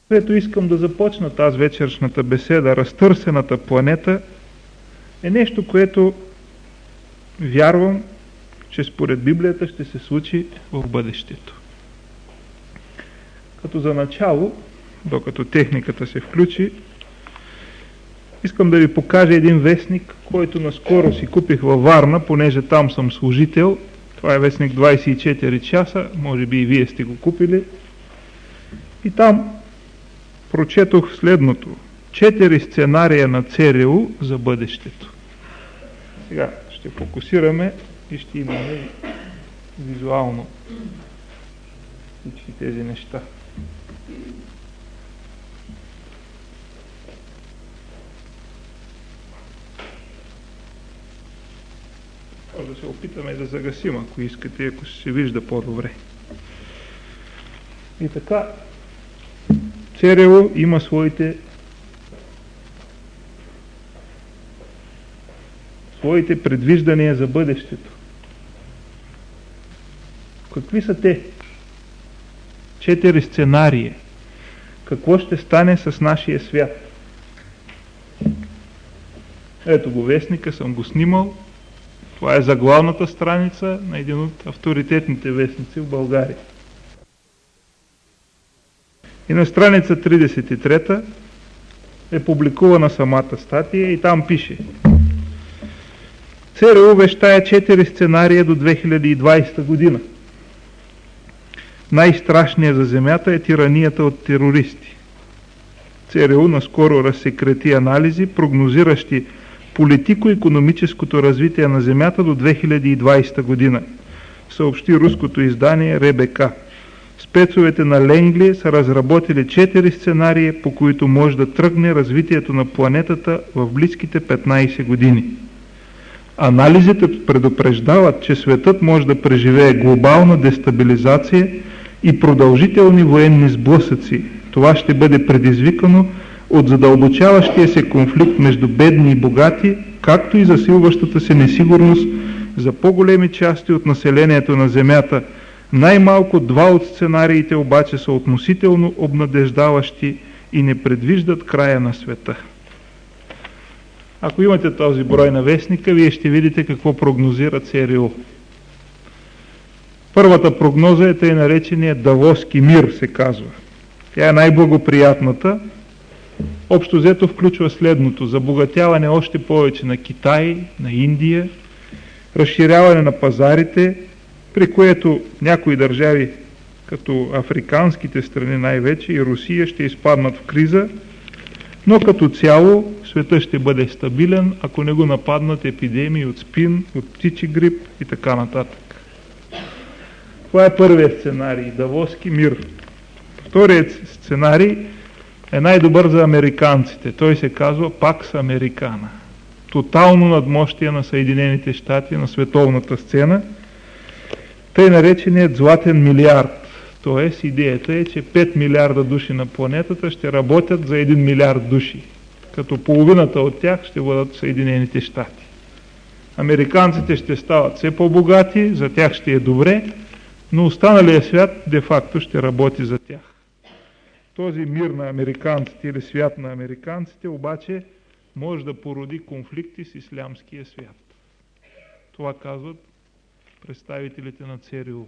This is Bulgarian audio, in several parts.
Което искам да започна тази вечершната беседа, разтърсената планета, е нещо, което вярвам, че според Библията ще се случи в бъдещето. Като за начало, докато техниката се включи, искам да ви покажа един вестник, който наскоро си купих във Варна, понеже там съм служител. Това е вестник 24 часа, може би и вие сте го купили. И там прочетох следното. 4 сценария на ЦРУ за бъдещето. Сега ще фокусираме и ще имаме визуално всички тези неща. Може да се опитаме да загасим, ако искате, ако се вижда по-добре. И така, ЦРУ има своите предвиждания за бъдещето. Какви са те? 4 сценария. Какво ще стане с нашия свят? Ето го вестника, съм го снимал. Това е заглавната страница на един от авторитетните вестници в България. И на страница 33 е публикувана самата статия и там пише: ЦРУ вещае 4 сценария до 2020 година. Най-страшният за Земята е тиранията от терористи. ЦРУ наскоро разсекрети анализи, прогнозиращи политико-икономическото развитие на Земята до 2020 година, съобщи руското издание РБК. Спецовете на Ленгли са разработили 4 сценария, по които може да тръгне развитието на планетата в близките 15 години. Анализите предупреждават, че светът може да преживее глобална дестабилизация и продължителни военни сблъсъци. Това ще бъде предизвикано от задълбочаващия се конфликт между бедни и богати, както и засилващата се несигурност за по-големи части от населението на Земята. Най-малко 2 от сценариите обаче са относително обнадеждаващи и не предвиждат края на света. Ако имате този брой на вестника, вие ще видите какво прогнозира ЦРУ. Първата прогноза е тъй наречения Давоски мир, се казва. Тя е най-благоприятната. Общо взето включва следното: забогатяване още повече на Китай, на Индия, разширяване на пазарите, при което някои държави, като африканските страни най-вече и Русия, ще изпаднат в криза, но като цяло светът ще бъде стабилен, ако не го нападнат епидемии от спин, от птичи грип и така нататък. Това е първият сценарий – Давоски мир. Вторият сценарий е най-добър за американците. Той се казва Пакс Американа. Тотално надмощие на Съединените щати на световната сцена. Тъй нареченият златен милиард. Тоест идеята е, че 5 милиарда души на планетата ще работят за 1 милиард души, като половината от тях ще бъдат в Съединените щати. Американците ще стават все по-богати, за тях ще е добре, но останалият свят де-факто ще работи за тях. Този мир на американците или свят на американците обаче може да породи конфликти с ислямския свят. Това казват представителите на ЦРУ.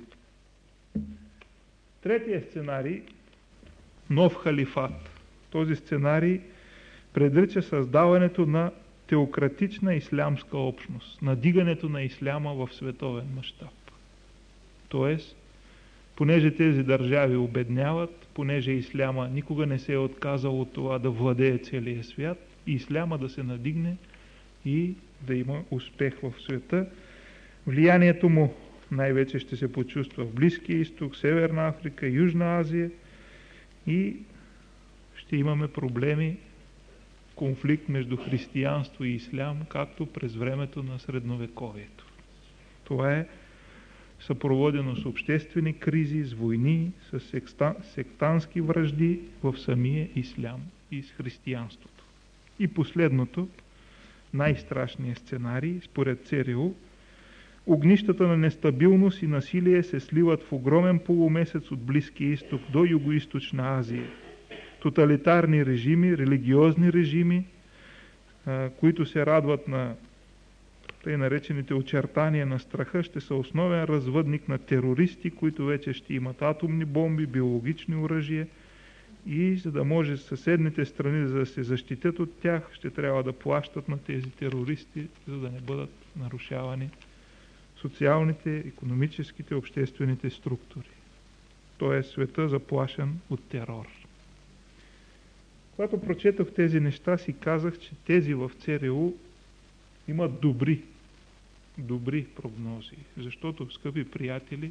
Третия сценарий – нов халифат. Този сценарий предрича създаването на теократична ислямска общност, надигането на исляма в световен мащаб. Тоест, понеже тези държави обедняват, понеже исляма никога не се е отказал от това да владее целия свят, и исляма да се надигне и да има успех в света, влиянието му най-вече ще се почувства в Близкия изток, Северна Африка, Южна Азия и ще имаме проблеми, конфликт между християнство и ислям, както през времето на средновековието. Това е съпроводено с обществени кризи, с войни, с сектантски вражди в самия ислям и с християнството. И последното, най-страшният сценарий, според ЦРУ, огнищата на нестабилност и насилие се сливат в огромен полумесец от Близкия изток до Югоизточна Азия. тоталитарни режими, религиозни режими, които се радват на тъй наречените очертания на страха, ще са основен развъдник на терористи, които вече ще имат атомни бомби, биологични оръжия и за да може съседните страни, за да се защитят от тях, ще трябва да плащат на тези терористи, за да не бъдат нарушавани социалните, икономическите, обществените структури. Той е света заплашен от терор. Когато прочетох тези неща, си казах, че тези в ЦРУ имат добри прогнози. Защото, скъпи приятели,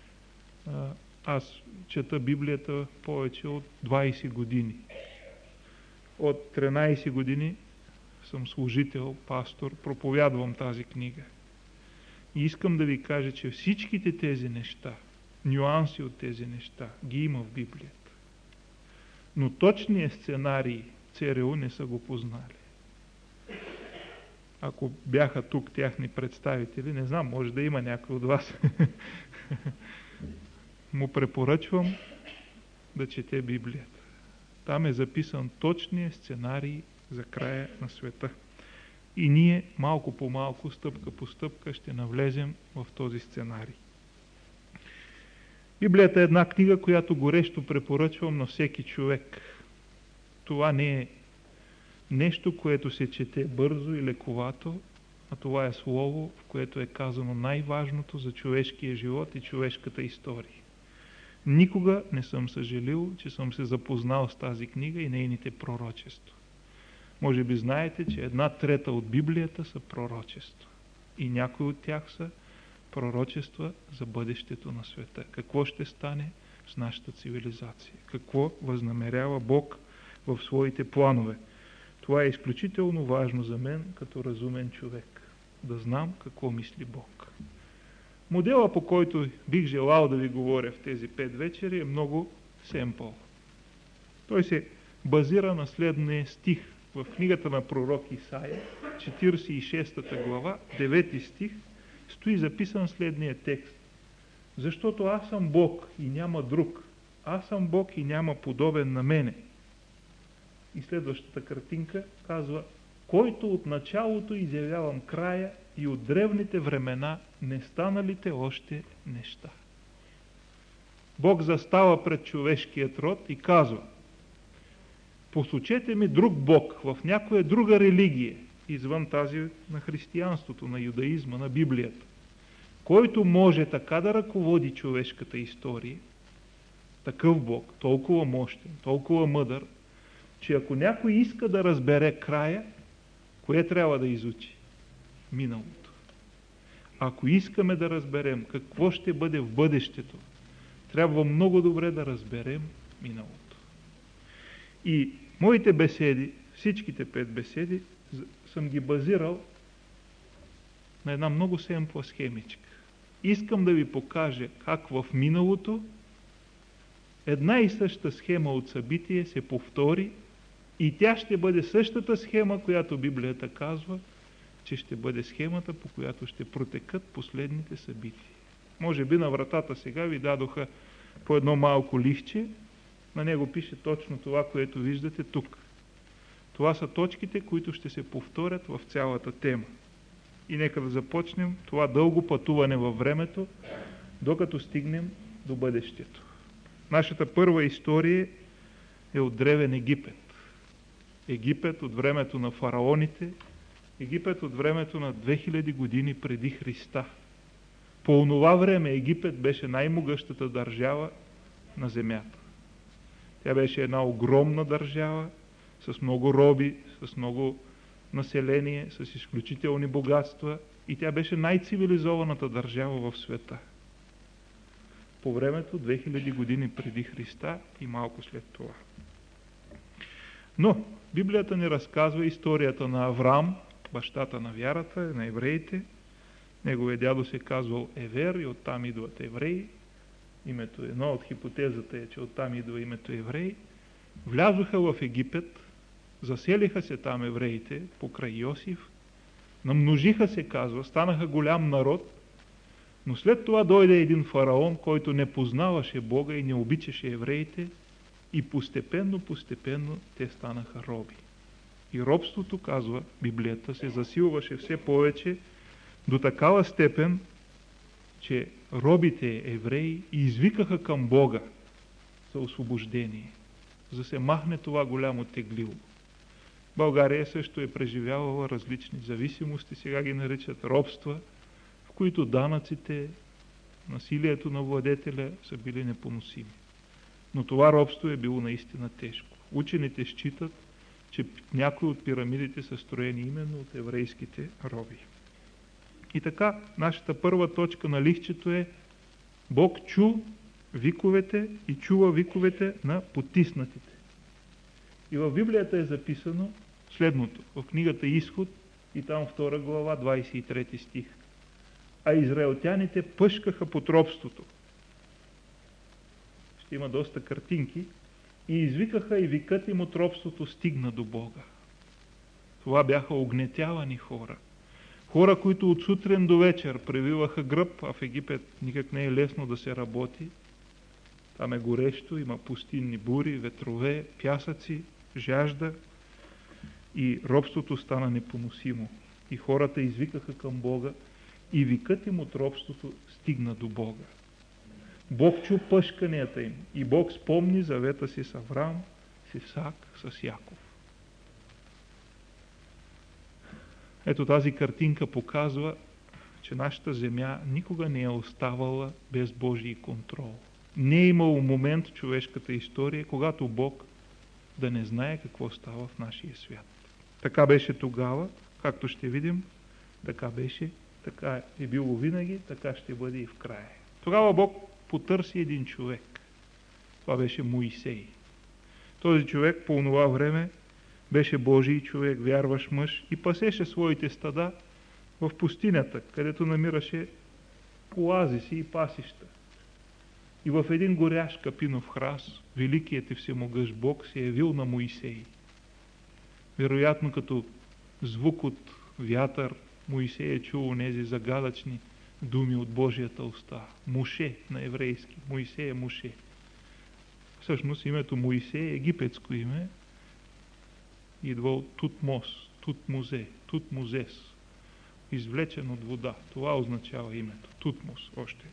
аз чета Библията повече от 20 години. От 13 години съм служител, пастор, проповядвам тази книга. И искам да ви кажа, че всичките тези неща, нюанси от тези неща, ги има в Библията. Но точният сценарий ЦРУ не са го познали. Ако бяха тук тяхни представители, не знам, може да има някой от вас, му препоръчвам да чете Библията. Там е записан точният сценарий за края на света. И ние малко по малко, стъпка по стъпка ще навлезем в този сценарий. Библията е една книга, която горещо препоръчвам на всеки човек. Това не е нещо, което се чете бързо и лековато, а това е слово, в което е казано най-важното за човешкия живот и човешката история. Никога не съм съжалил, че съм се запознал с тази книга и нейните пророчества. Може би знаете, че 1/3 от Библията са пророчества. И някои от тях са пророчества за бъдещето на света. Какво ще стане с нашата цивилизация? Какво възнамерява Бог в своите планове? Това е изключително важно за мен, като разумен човек. Да знам какво мисли Бог. Модела, по който бих желал да ви говоря в тези 5 вечери, е много семпъл. Той се базира на следния стих в книгата на пророк Исаия, 46 глава, 9 стих, стои записан следния текст. Защото аз съм Бог и няма друг. Аз съм Бог и няма подобен на мене. И следващата картинка казва: който от началото изявявам края и от древните времена не станалите още неща. Бог застава пред човешкият род и казва: посочете ми друг Бог в някоя друга религия, извън тази на християнството, на юдаизма, на Библията, който може така да ръководи човешката история, такъв Бог, толкова мощен, толкова мъдър, че ако някой иска да разбере края, кое трябва да изучи? Миналото. Ако искаме да разберем какво ще бъде в бъдещето, трябва много добре да разберем миналото. И моите беседи, всичките 5 беседи, съм ги базирал на една много семпла схемичка. Искам да ви покажа как в миналото една и съща схема от събитие се повтори и тя ще бъде същата схема, която Библията казва, че ще бъде схемата, по която ще протекат последните събития. Може би на вратата сега ви дадоха по едно малко листче, на него пише точно това, което виждате тук. Това са точките, които ще се повторят в цялата тема. И нека да започнем това дълго пътуване във времето, докато стигнем до бъдещето. Нашата първа история е от древен Египет. Египет от времето на фараоните, Египет от времето на 2000 години преди Христа. По онова време Египет беше най-могъщата държава на земята. Тя беше една огромна държава, с много роби, с много население, с изключителни богатства и тя беше най-цивилизованата държава в света. По времето 2000 години преди Христа и малко след това. Но Библията ни разказва историята на Авраам, бащата на вярата, на евреите. Неговия дядо се казвал Евер и оттам идват евреи. Името, едно от хипотезата е, че оттам идва името евреи. Влязоха в Египет, заселиха се там евреите покрай Йосиф, намножиха се, казва, станаха голям народ, но след това дойде един фараон, който не познаваше Бога и не обичаше евреите И постепенно те станаха роби. И робството, казва Библията, се засилваше все повече до такава степен, че робите евреи извикаха към Бога за освобождение, за да се махне това голямо тегливо. България също е преживявала различни зависимости, сега ги наричат робства, в които данъците, насилието на владетеля са били непоносими. Но това робство е било наистина тежко. Учените считат, че някои от пирамидите са строени именно от еврейските роби. И така, нашата първа точка на лихчето е: Бог чу виковете и чува виковете на потиснатите. И в Библията е записано следното, в книгата Изход и там 2 глава, 23 стих. А израелтяните пъшкаха под робството. Ще има доста картинки. И извикаха и викът им от робството стигна до Бога. Това бяха огнетявани хора. Хора, които от сутрин до вечер превиваха гръб, а в Египет никак не е лесно да се работи. Там е горещо, има пустинни бури, ветрове, пясъци, жажда и робството стана непоносимо. И хората извикаха към Бога и викът им от робството стигна до Бога. Бог чу пъшканията им и Бог спомни завета си с Авраам, с Исак, с Яков. Ето тази картинка показва, че нашата земя никога не е оставала без Божий контрол. Не е имало момент в човешката история, когато Бог да не знае какво става в нашия свят. Така беше тогава, както ще видим, така беше, така е било винаги, така ще бъде и в края. Тогава Бог потърси един човек. Това беше Моисей. Този човек по това време беше Божий човек, вярващ мъж и пасеше своите стада в пустинята, където намираше оазиси и пасища. И в един горящ капинов храст, великият и всемогъщ Бог се е явил на Моисей. Вероятно като звук от вятър, Моисей е чул онези загадъчни думи от Божията уста. Моше на еврейски. Моисей е Моше. Всъщност името Моисей е египетско име. Идва от Тутмос, Тутмозе, Тутмозес. Извлечен от вода. Това означава името. Тутмос още.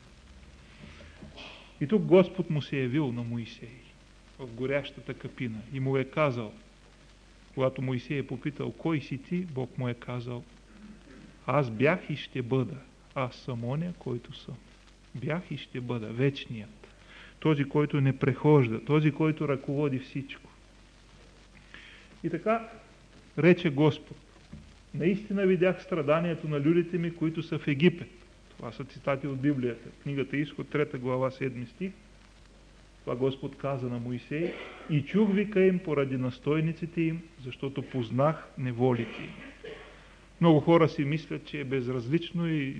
И тук Господ му се е явил на Моисей в горящата капина и му е казал, когато Моисей е попитал: кой си ти? Бог му е казал: аз бях и ще бъда. Аз съм оня, който съм. Бях и ще бъда вечният. Този, който не прехожда. Този, който ръководи всичко. И така рече Господ: наистина видях страданието на людите ми, които са в Египет. Това са цитати от Библията. Книгата Изход, 3 глава, 7 стих. Това Господ каза на Моисей: и чух вика им поради настойниците им, защото познах неволите им. Много хора си мислят, че е безразлично и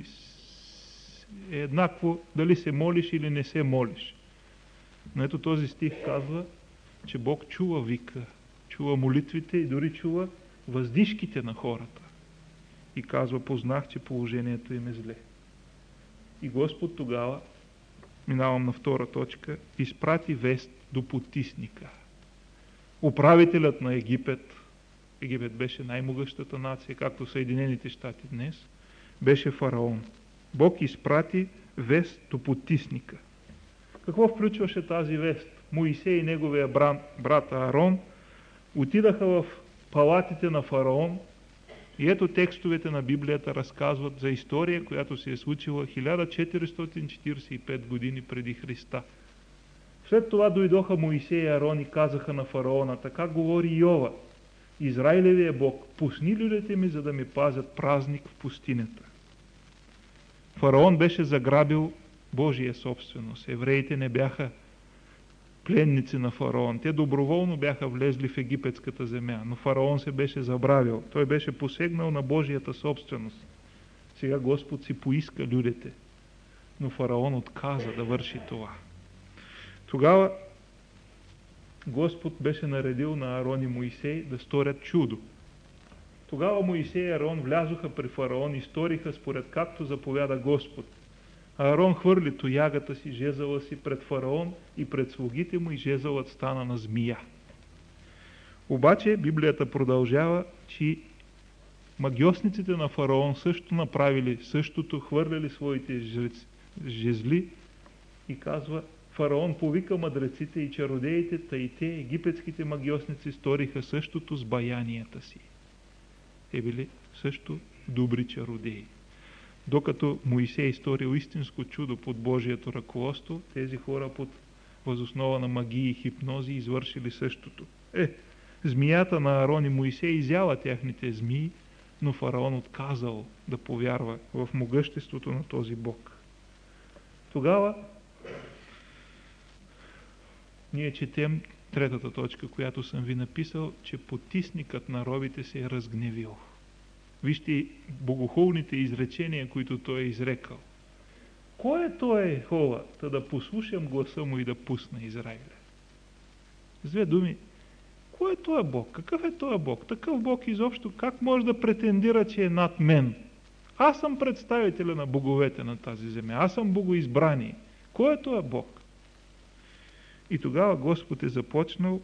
е еднакво дали се молиш или не се молиш. Но ето този стих казва, че Бог чува вика, чува молитвите и дори чува въздишките на хората. И казва: познах, че положението им е зле. И Господ тогава, минавам на втора точка, изпрати вест до потисника. Управителят на Египет, Египет беше най-могъщата нация, както Съединените щати днес, беше фараон. Бог изпрати вест до потисника. Какво включваше тази вест? Моисей и неговия брат Аарон отидаха в палатите на фараон и ето текстовете на Библията разказват за история, която се е случила 1445 години преди Христа. След това дойдоха Моисей и Аарон и казаха на фараона: така говори Йова, Израилевия Бог: пусни людите ми, за да ми пазят празник в пустинята. Фараон беше заграбил Божия собственост. Евреите не бяха пленници на фараон. Те доброволно бяха влезли в египетската земя, но фараон се беше забравил. Той беше посегнал на Божията собственост. Сега Господ си поиска людите, но фараон отказа да върши това. Тогава Господ беше наредил на Аарон и Моисей да сторят чудо. Тогава Моисей и Аарон влязоха при фараон и сториха според както заповяда Господ. Аарон хвърли тоягата си, жезъла си пред фараон и пред слугите му и жезълът стана на змия. Обаче Библията продължава, че магьосниците на фараон също направили същото, хвърляли своите жезли и казва: фараон повика мъдреците и чародеите, та и те, египетските магьосници, сториха същото с баянията си. Те били също добри чародеи. Докато Моисей сторил истинско чудо под Божието ръководство, тези хора под възоснова на магии и хипнози извършили същото. Змията на Аарон и Моисей изяла тяхните змии, но фараон отказал да повярва в могъществото на този Бог. Тогава ние четем третата точка, която съм ви написал, че потисникът на робите се е разгневил. Вижте богохулните изречения, които той е изрекал. Кой е той Ехова, та да послушам гласа му и да пусна Израиля? С две думи, кой е този Бог? Какъв е този Бог? Такъв Бог изобщо как може да претендира, че е над мен? Аз съм представителя на боговете на тази земя. Аз съм богоизбрани. Кой е този Бог? И тогава Господ е започнал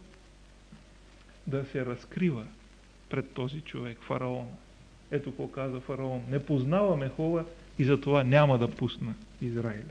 да се разкрива пред този човек, фараон. Ето какво каза фараон: не познавам Ехова и затова няма да пусна Израиля.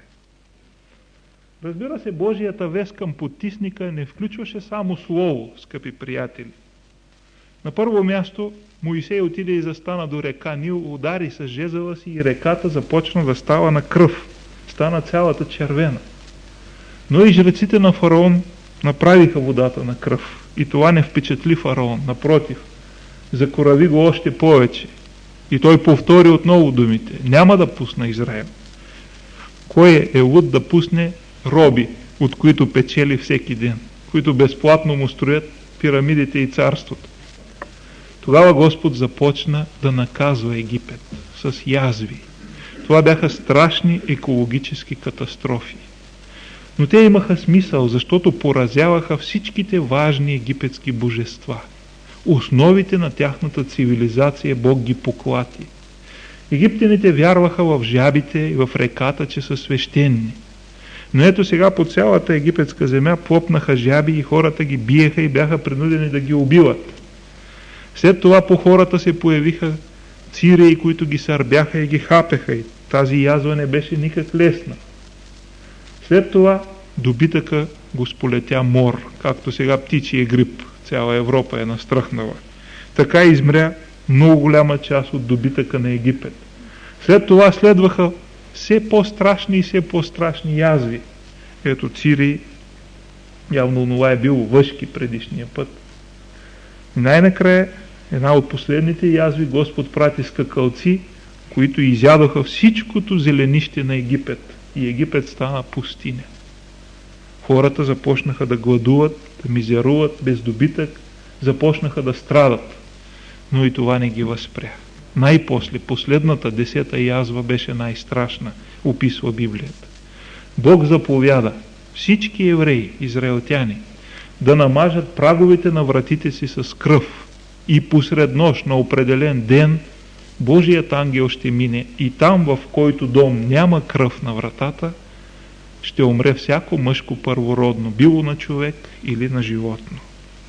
Разбира се, Божията вест към потисника не включваше само слово, скъпи приятели. На първо място Моисей отиде и застана до река Нил, удари с жезъла си и реката започна да става на кръв. Стана цялата червена. Но и жреците на фараон направиха водата на кръв. И това не впечатли фараон. Напротив, закорави го още повече. И той повтори отново думите: няма да пусна Израил. Кой е луд да пусне роби, от които печели всеки ден, които безплатно му строят пирамидите и царството? Тогава Господ започна да наказва Египет с язви. Това бяха страшни екологически катастрофи. Но те имаха смисъл, защото поразяваха всичките важни египетски божества. Основите на тяхната цивилизация Бог ги поклати. Египтяните вярваха в жабите и в реката, че са свещени. Но ето сега по цялата египетска земя плопнаха жаби и хората ги биеха и бяха принудени да ги убиват. След това по хората се появиха цирии, които ги сърбяха и ги хапеха, и тази язва не беше никак лесна. След това добитъка го сполетя мор, както сега птичия грип. Цяла Европа е настръхнала. Така измря много голяма част от добитъка на Египет. След това следваха все по-страшни и все по-страшни язви. Ето цирии, явно това е било въшки предишния път. И най-накрая, една от последните язви, Господ прати скакалци, които изядоха всичкото зеленище на Египет. И Египет стана пустиня. Хората започнаха да гладуват, да мизеруват без добитък, започнаха да страдат. Но и това не ги възпря. Най-после, последната 10-та язва беше най-страшна, описва Библията. Бог заповяда всички евреи, израелтяни, да намажат праговете на вратите си с кръв и посред нощ на определен ден Божият ангел ще мине и там, в който дом няма кръв на вратата, ще умре всяко мъжко първородно, било на човек или на животно.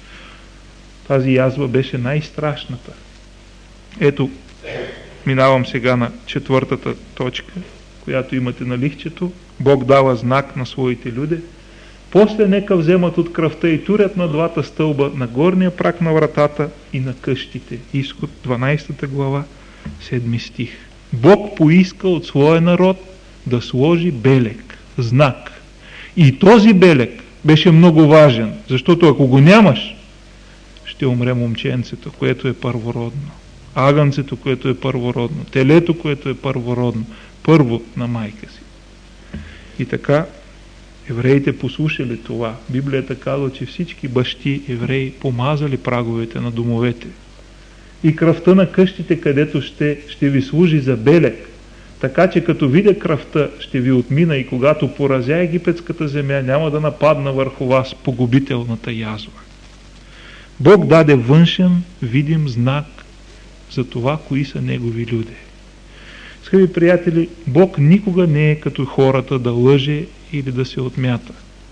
Тази язва беше най-страшната. Ето, минавам сега на 4-та точка, която имате на лихчето. Бог дава знак на своите люди. После нека вземат от кръвта и турят на двата стълба, на горния праг на вратата и на къщите. Изход 12 глава, 7 стих. Бог поиска от своя народ да сложи белег, знак. И този белег беше много важен, защото ако го нямаш, ще умре момченцето, което е първородно. Агънцето, което е първородно. Телето, което е първородно. Първо на майка си. И така, евреите послушали това. Библията казва, че всички бащи евреи помазали праговете на домовете. И кръвта на къщите, където ще ви служи за белег. Така че като видя кръвта, ще ви отмина и когато поразя египетската земя, няма да нападна върху вас погубителната язва. Бог даде външен, видим знак за това, кои са негови люди. Скъпи приятели, Бог никога не е като хората да лъже или да се отмята.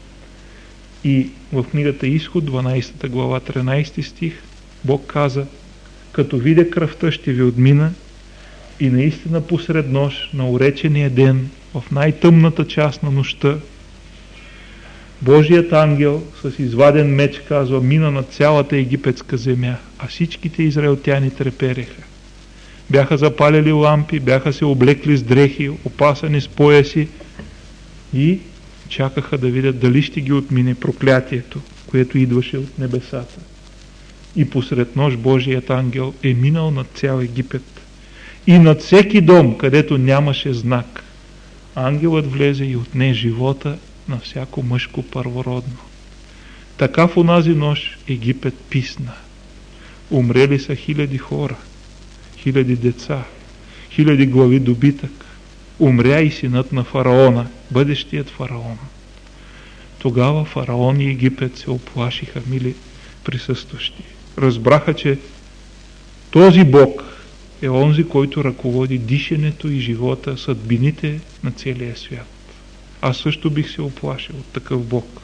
И в книгата Изход, 12 глава, 13 стих, Бог каза: като видя кръвта, ще ви отмина, и наистина посред нощ, на уречения ден, в най-тъмната част на нощта, Божият ангел с изваден меч, казва, мина над цялата египетска земя, а всичките израелтяни трепереха. Бяха запалили лампи, бяха се облекли с дрехи, опасани с пояси и чакаха да видят дали ще ги отмине проклятието, което идваше от небесата. И посред нощ Божият ангел е минал над цял Египет. И над всеки дом, където нямаше знак, ангелът влезе и отне живота на всяко мъжко първородно. Така в онази нощ Египет писна. Умрели са 1000 хора, 1000 деца, 1000 глави добитък. Умря и синът на фараона, бъдещият фараон. Тогава фараон и Египет се оплашиха, мили присъстващи. Разбраха, че този Бог е онзи, който ръководи дишането и живота, съдбините на целия свят. Аз също бих се оплашил от такъв Бог.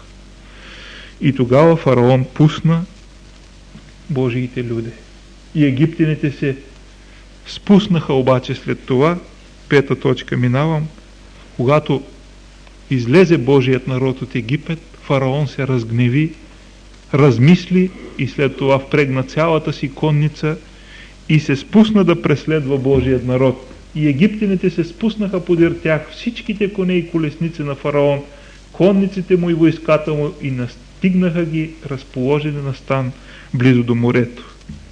И тогава фараон пусна Божиите люди. И египтяните се спуснаха обаче след това, 5 точка минавам, когато излезе Божият народ от Египет, фараон се разгневи, размисли и след това впрегна цялата си конница и се спусна да преследва Божият народ. И египтяните се спуснаха подир тях, всичките коне и колесници на фараон, конниците му и войската му, и настигнаха ги разположени на стан близо до морето.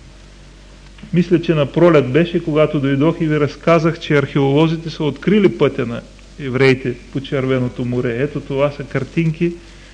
Мисля, че на пролет беше, когато дойдох и ви разказах, че археолозите са открили пътя на евреите по Червеното море. Ето това са картинки.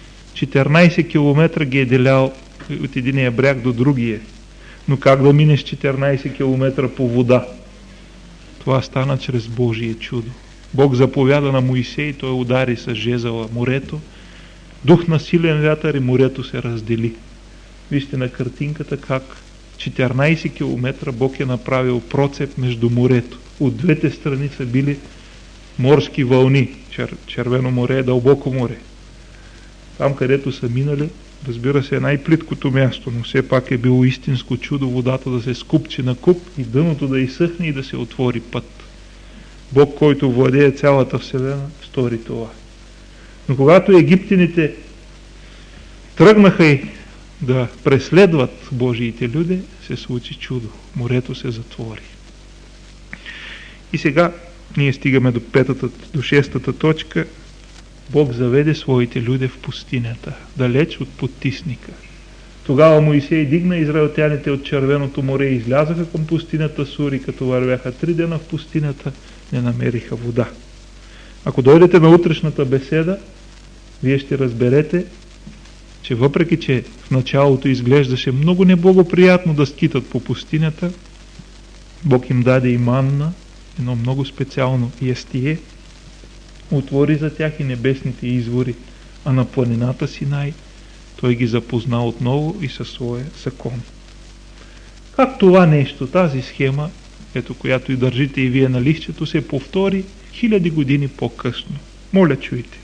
14 км ги е делял от единия бряг до другия. Но как да минеш 14 км по вода? Това стана чрез Божие чудо. Бог заповяда на Моисей, той удари с жезъла морето, дух на силен вятър и морето се раздели. Вижте на картинката как 14 км Бог е направил процеп между морето. От двете страни са били морски вълни. Червено море е дълбоко море. Там, където са минали, разбира се, е най-плиткото място, но все пак е било истинско чудо водата да се скупчи на куп и дъното да изсъхне и да се отвори път. Бог, който владее цялата вселена, стори това. Но когато египтяните тръгнаха и да преследват Божиите люди, се случи чудо. Морето се затвори. И сега ние стигаме до 5-та, до 6-та точка. Бог заведе своите люди в пустинята, далеч от потисника. Тогава Моисей дигна израелтяните от Червеното море и излязаха към пустинята Сури, като вървяха 3 дена в пустинята, не намериха вода. Ако дойдете на утрешната беседа, вие ще разберете, че въпреки, че в началото изглеждаше много неблагоприятно да скитат по пустинята, Бог им даде и манна, едно много специално ястие, отвори за тях и небесните извори, а на планината Синай той ги запозна отново и със своя закон. Как това нещо, тази схема, ето която и държите и вие на листчето, се повтори 1000 години по-късно? Моля, чуйте.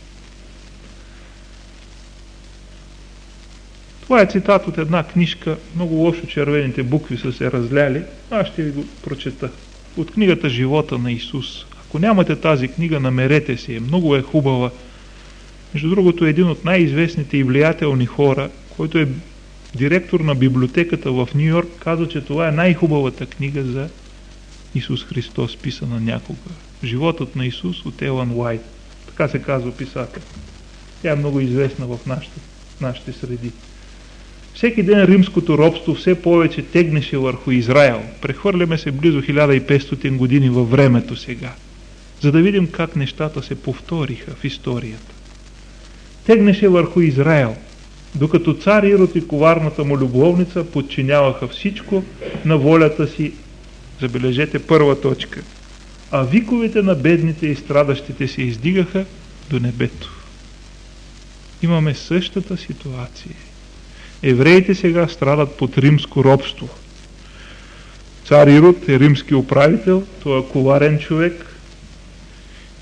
Това е цитат от една книжка, много лошо червените букви са се разляли, аз ще ви го прочета. От книгата Живота на Исус. Ако нямате тази книга, намерете си, много е хубава. Между другото, един от най-известните и влиятелни хора, който е директор на библиотеката в Ню Йорк, каза, че това е най-хубавата книга за Исус Христос, писана някога. Животът на Исус от Елън Уайт. Така се казва писател. Тя е много известна в нашите среди. Всеки ден римското робство все повече тегнеше върху Израел. Прехвърляме се близо 1500 години във времето сега, за да видим как нещата се повториха в историята. Тегнеше върху Израел, докато цар Ирод и коварната му любовница подчиняваха всичко на волята си. Забележете първа точка. А виковете на бедните и страдащите се издигаха до небето. Имаме същата ситуация. Евреите сега страдат под римско робство. Цар Ирод е римски управител, той е коварен човек,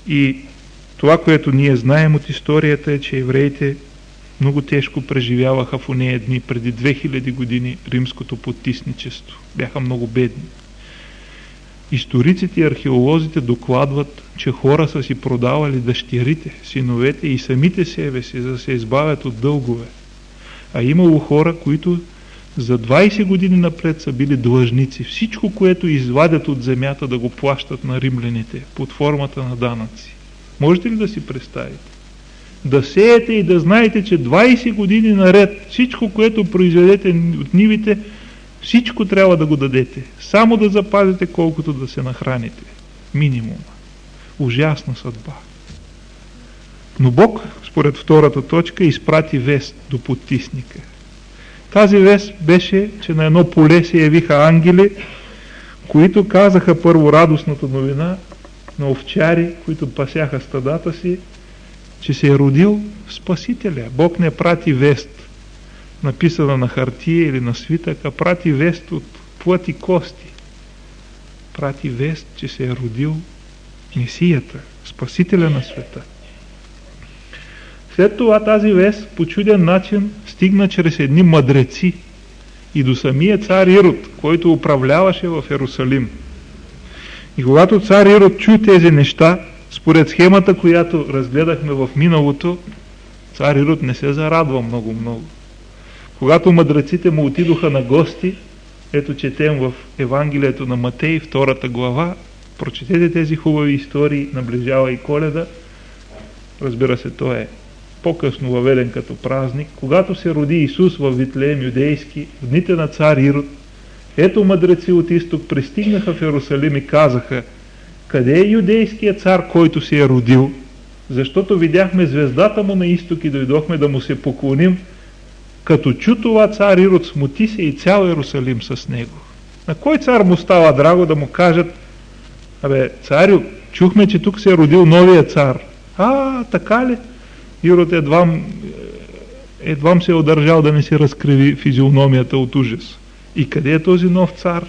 И това, което ние знаем от историята е, че евреите много тежко преживяваха в онея дни преди 2000 години римското потисничество. Бяха много бедни. Историците и археолозите докладват, че хора са си продавали дъщерите, синовете и самите себе си, за да се избавят от дългове. А имало хора, които за 20 години напред са били длъжници. Всичко, което извадят от земята, да го плащат на римляните под формата на данъци. Можете ли да си представите? Да сеете и да знаете, че 20 години наред всичко, което произведете от нивите, всичко трябва да го дадете. Само да запазите колкото да се нахраните. Минимума. Ужасна съдба. Но Бог, според втората точка, изпрати вест до потисника. Тази вест беше, че на едно поле се явиха ангели, които казаха първо радостната новина на овчари, които пасяха стадата си, че се е родил Спасителя. Бог не прати вест, написана на хартия или на свитък, а прати вест от плът и кости. Прати вест, че се е родил Месията, Спасителя на света. След това тази вест по чуден начин стигна чрез едни мъдреци и до самия цар Ирод, който управляваше в Ерусалим. И когато цар Ирод чу тези неща, според схемата, която разгледахме в миналото, цар Ирод не се зарадва много. Когато мъдреците му отидоха на гости, ето четем в Евангелието на Матей, 2 глава, прочетете тези хубави истории, наближава и Коледа. Разбира се, то е по-късно въведен като празник. Когато се роди Исус в Витлеем юдейски, в дните на цар Ирод, ето мъдреци от изток пристигнаха в Ерусалим и казаха: къде е юдейският цар, който се е родил? Защото видяхме звездата му на изток и дойдохме да му се поклоним. Като чу това, цар Ирод смути се и цял Ерусалим с него. На кой цар му става драго да му кажат: абе, царю, чухме, че тук се е родил новия цар. Така ли? Ирод едвам се е удържал да не се разкриви физиономията от ужас. И къде е този нов цар?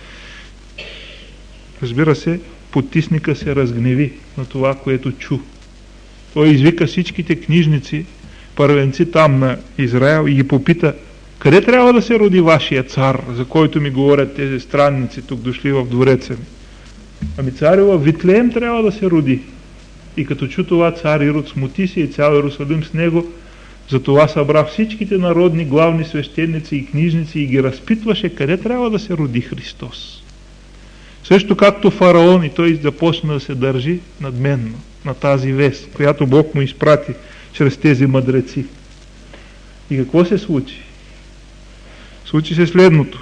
Разбира се, потисника се разгневи на това, което чу. Той извика всичките книжници, първенци там на Израел и ги попита: къде трябва да се роди вашия цар, за който ми говорят тези странници, тук дошли в двореца ми? Ами царю, в Витлеем трябва да се роди. И като чу това, цар Ирод смути се и цял Ерусалим с него, затова събра всичките народни главни свещеници и книжници и ги разпитваше къде трябва да се роди Христос. Също както фараон, и той започна да се държи надменно на тази вест, която Бог му изпрати чрез тези мъдреци. И какво се случи? Случи се следното.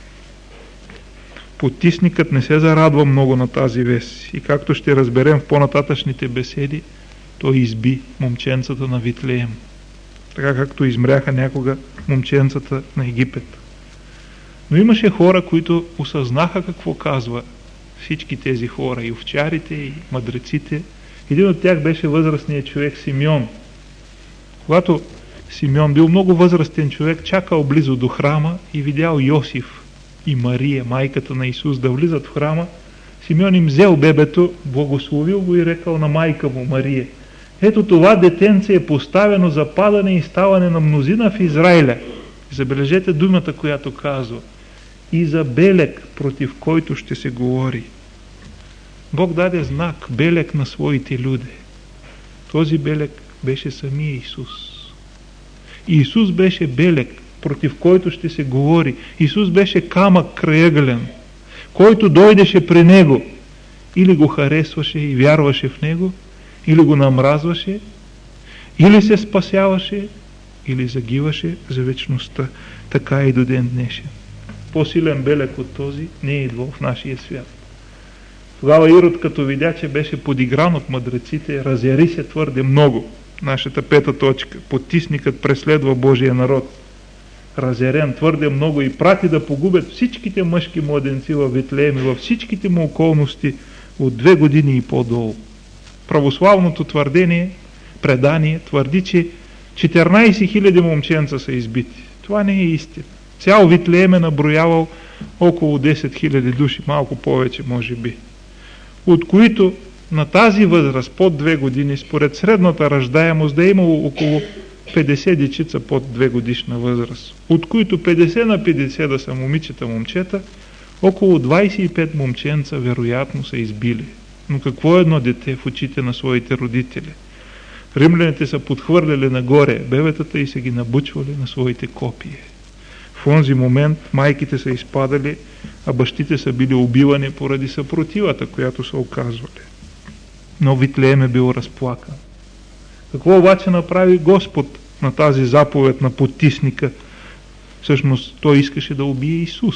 Потисникът не се зарадва много на тази вест. И както ще разберем в по-нататъчните беседи, той изби момченцата на Витлеем. Така както измряха някога момченцата на Египет. Но имаше хора, които осъзнаха какво казва всички тези хора, и овчарите, и мъдреците. Един от тях беше възрастният човек Симеон. Когато Симеон бил много възрастен човек, чакал близо до храма и видял Йосиф и Мария, майката на Исус, да влизат в храма, Симеон им взел бебето, благословил го и рекал на майка му Мария: ето това детенце е поставено за падане и ставане на мнозина в Израиля. Забележете думата, която казва: и за белег, против който ще се говори. Бог даде знак, белег на своите люди. Този белег беше самия Исус. И Исус беше белег, против който ще се говори. Исус беше камък краягълен, който дойдеше при Него. Или го харесваше и вярваше в Него, или го намразваше, или се спасяваше, или загиваше за вечността. Така и до ден днешен. По-силен белег от този не е идвал в нашия свят. Тогава Ирод, като видя, че беше подигран от мъдреците, разяри се твърде много. Нашата 5 точка. Потисникът преследва Божия народ. Разярен твърде много и прати да погубят всичките мъжки младенци във Витлеем и във всичките му околности от 2 години и по-долу. Православното предание твърди, че 14 000 момченца са избити. Това не е истина. Цял Витлеем е наброявал около 10 000 души, малко повече може би, от които на тази възраст, под 2 години, според средната раждаемост, да е имало около 50 дечица под 2 годишна възраст, от които 50 на 50 да са момичета, момчета, около 25 момченца вероятно са избили. Но какво е едно дете в очите на своите родители? Римляните са подхвърляли нагоре бебетата и са ги набучвали на своите копие. В онзи момент майките са изпадали, а бащите са били убивани поради съпротивата, която са оказвали. Но Витлеем е бил разплакан. Какво обаче направи Господ на тази заповед на потисника? Всъщност той искаше да убие Исус.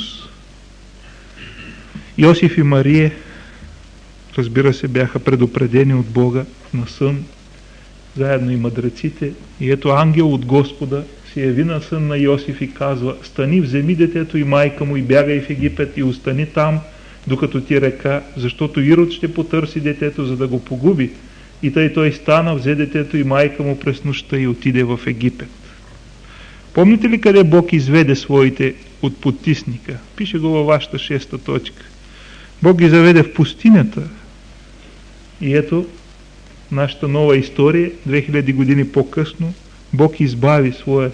Йосиф и Мария, разбира се, бяха предупредени от Бога на сън, заедно и мъдреците, и ето ангел от Господа се яви на сън на Йосиф и казва: стани, вземи детето и майка му и бягай в Египет и остани там, докато ти река, защото Ирод ще потърси детето, за да го погуби. И тъй той стана, взе детето и майка му през нощта и отиде в Египет. Помните ли къде Бог изведе своите от потисника? Пише го във вашата 6-та точка. Бог ги заведе в пустинята. И ето, нашата нова история, 2000 години по-късно, Бог избави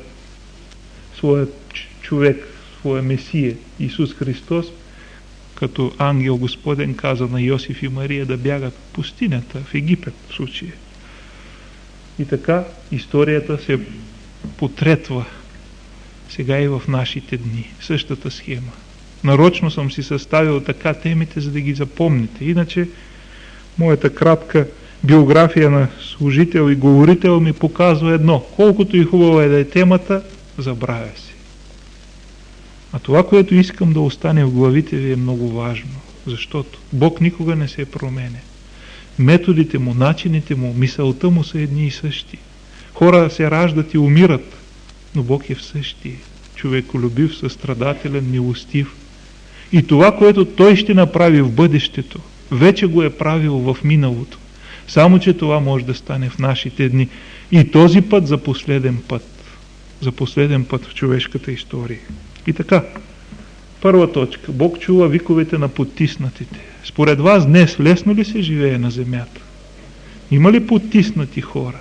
своя човек, своя Месия, Исус Христос, като ангел Господен каза на Йосиф и Мария да бягат в пустинята, в Египет в случая. И така историята се потретва сега и в нашите дни. Същата схема. Нарочно съм си съставил така темите, за да ги запомните. Иначе моята кратка биография на служител и говорител ми показва едно. Колкото и хубава е да е темата, забравя се. А това, което искам да остане в главите ви, е много важно. Защото Бог никога не се променя. Методите му, начините му, мисълта му са едни и същи. Хора се раждат и умират, но Бог е в същия. Човеколюбив, състрадателен, милостив. И това, което Той ще направи в бъдещето, вече го е правил в миналото. Само че това може да стане в нашите дни. И този път за последен път. За последен път в човешката история. И така, първа точка. Бог чува виковете на потиснатите. Според вас днес лесно ли се живее на земята? Има ли потиснати хора?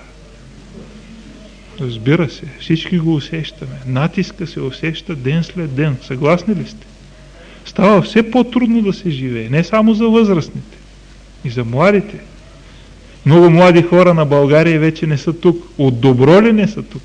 Разбира се, всички го усещаме. Натиска се усеща ден след ден. Съгласни ли сте? Става все по-трудно да се живее. Не само за възрастните. И за младите. Много млади хора на България вече не са тук. От добро ли не са тук?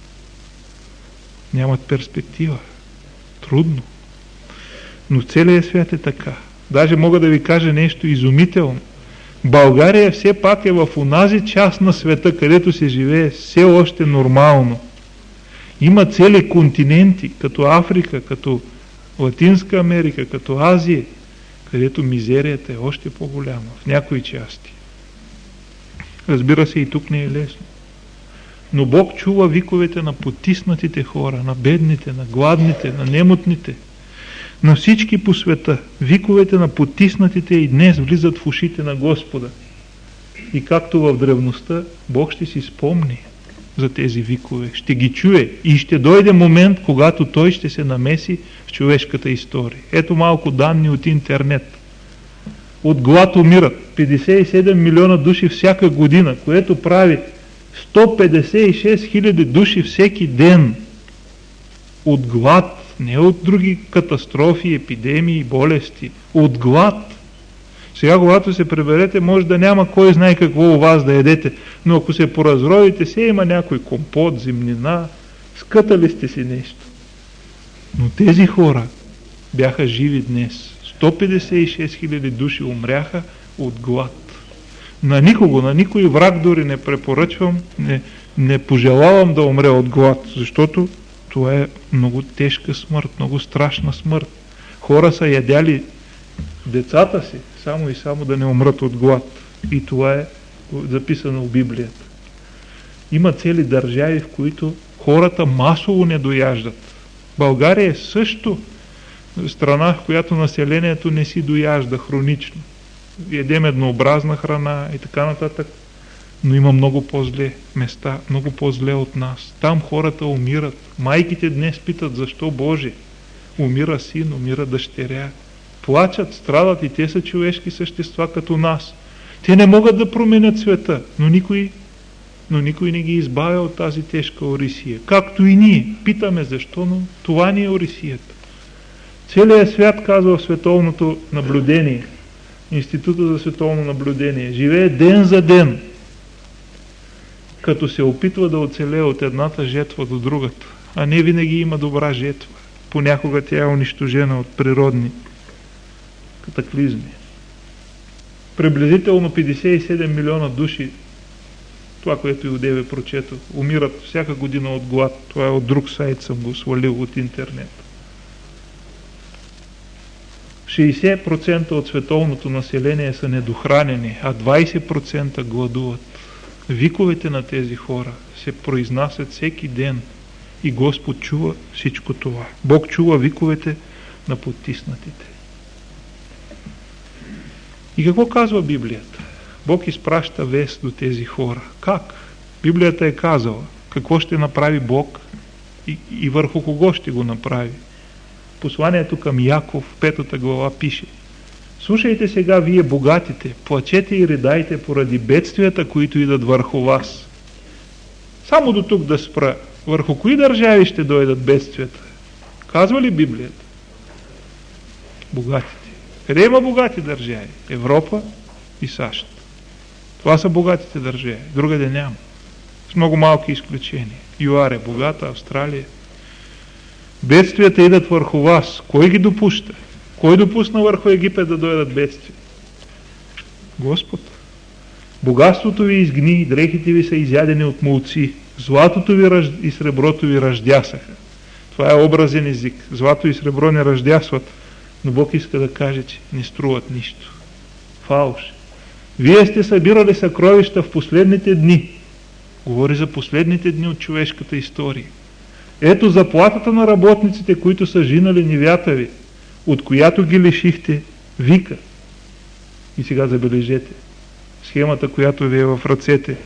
Нямат перспектива. Трудно. Но целият свят е така. Даже мога да ви кажа нещо изумително. България все пак е в онази част на света, където се живее все още нормално. Има цели континенти, като Африка, като Латинска Америка, като Азия, където мизерията е още по-голяма в някои части. Разбира се, и тук не е лесно. Но Бог чува виковете на потиснатите хора, на бедните, на гладните, на немотните, на всички по света. Виковете на потиснатите и днес влизат в ушите на Господа. И както в древността, Бог ще си спомни за тези викове, ще ги чуе и ще дойде момент, когато Той ще се намеси в човешката история. Ето малко данни от интернет. От глад умират 57 милиона души всяка година, което прави 156 хиляди души всеки ден. От глад, не от други катастрофи, епидемии, болести. От глад. Сега, когато се приберете, може да няма кой знае какво у вас да едете, но ако се поразровите, се има някой компот, зимнина, скътали сте си нещо. Но тези хора бяха живи днес. 156 хиляди души умряха от глад. На никого, на никой враг дори не препоръчвам, не пожелавам да умре от глад, защото това е много тежка смърт, много страшна смърт. Хора са ядяли децата си, само и само да не умрат от глад. И това е записано в Библията. Има цели държави, в които хората масово не дояждат. България е също страна, в която населението не си дояжда хронично. Едем еднообразна храна и така нататък, но има много по-зле места, много по-зле от нас. Там хората умират. Майките днес питат защо Боже. Умира син, умира дъщеря. Плачат, страдат и те са човешки същества като нас. Те не могат да променят света, но никой не ги избавя от тази тежка орисия. Както и ние. Питаме защо, но това ни е орисията. Целият свят, казва в световното наблюдение, Института за световно наблюдение, живее ден за ден, като се опитва да оцелее от едната жетва до другата, а не винаги има добра жетва. Понякога тя е унищожена от природни катаклизми. Приблизително 57 милиона души, това, което Иудеве прочетох, умират всяка година от глад. Това е от друг сайт, съм го свалил от интернет. 60% от световното население са недохранени, а 20% гладуват. Виковете на тези хора се произнасят всеки ден и Господ чува всичко това. Бог чува виковете на потиснатите. И какво казва Библията? Бог изпраща вест до тези хора. Как? Библията е казала какво ще направи Бог и върху кого ще го направи. Посланието към Яков, 5 глава пише: слушайте сега вие богатите, плачете и ридайте поради бедствията, които идат върху вас. Само до тук да спра. Върху кои държави ще дойдат бедствията? Казва ли Библията? Богатите. Къде има богати държави? Европа и САЩ. Това са богатите държави. Другаде няма. С много малки изключения. ЮАР е богата, Австралия. Бедствията идат върху вас. Кой ги допуща? Кой допусна върху Египет да дойдат бедствия? Господ. Богатството ви изгни, дрехите ви са изядени от молци. Златото ви и среброто ви ръждясаха. Това е образен език. Злато и сребро не ръждясват, но Бог иска да каже, че не струват нищо. Фалш. Вие сте събирали съкровища в последните дни. Говори за последните дни от човешката история. Ето заплатата на работниците, които са жинали невята ви, от която ги лишихте, вика. И сега забележете схемата, която ви е в ръцете.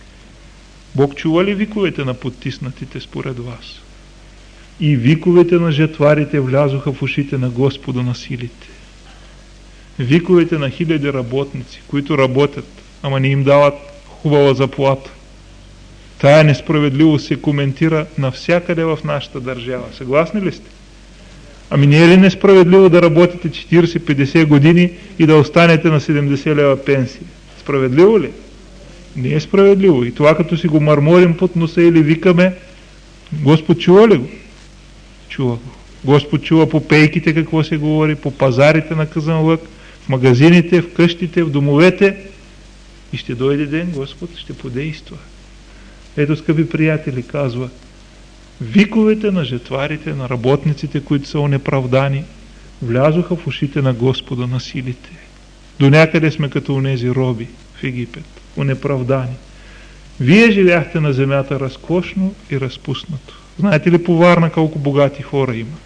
Бог чува ли виковете на потиснатите според вас? И виковете на жетварите влязоха в ушите на Господа на силите. Виковете на хиляди работници, които работят, ама не им дават хубава заплата. Тая несправедливост се коментира навсякъде в нашата държава. Съгласни ли сте? Ами не е ли несправедливо да работите 40-50 години и да останете на 70 лева пенсия? Справедливо ли? Не е справедливо. И това като си го мърморим под носа или викаме, Господ чува ли го? Чува го. Господ чува по пейките какво се говори, по пазарите на Казанлък, в магазините, в къщите, в домовете. И ще дойде ден, Господ ще подейства. Ето, скъпи приятели, казва, виковете на жетварите, на работниците, които са онеправдани, влязоха в ушите на Господа на силите. До някъде сме като онези роби в Египет, онеправдани. Вие живяхте на земята разкошно и разпуснато. Знаете ли по Варна колко богати хора има?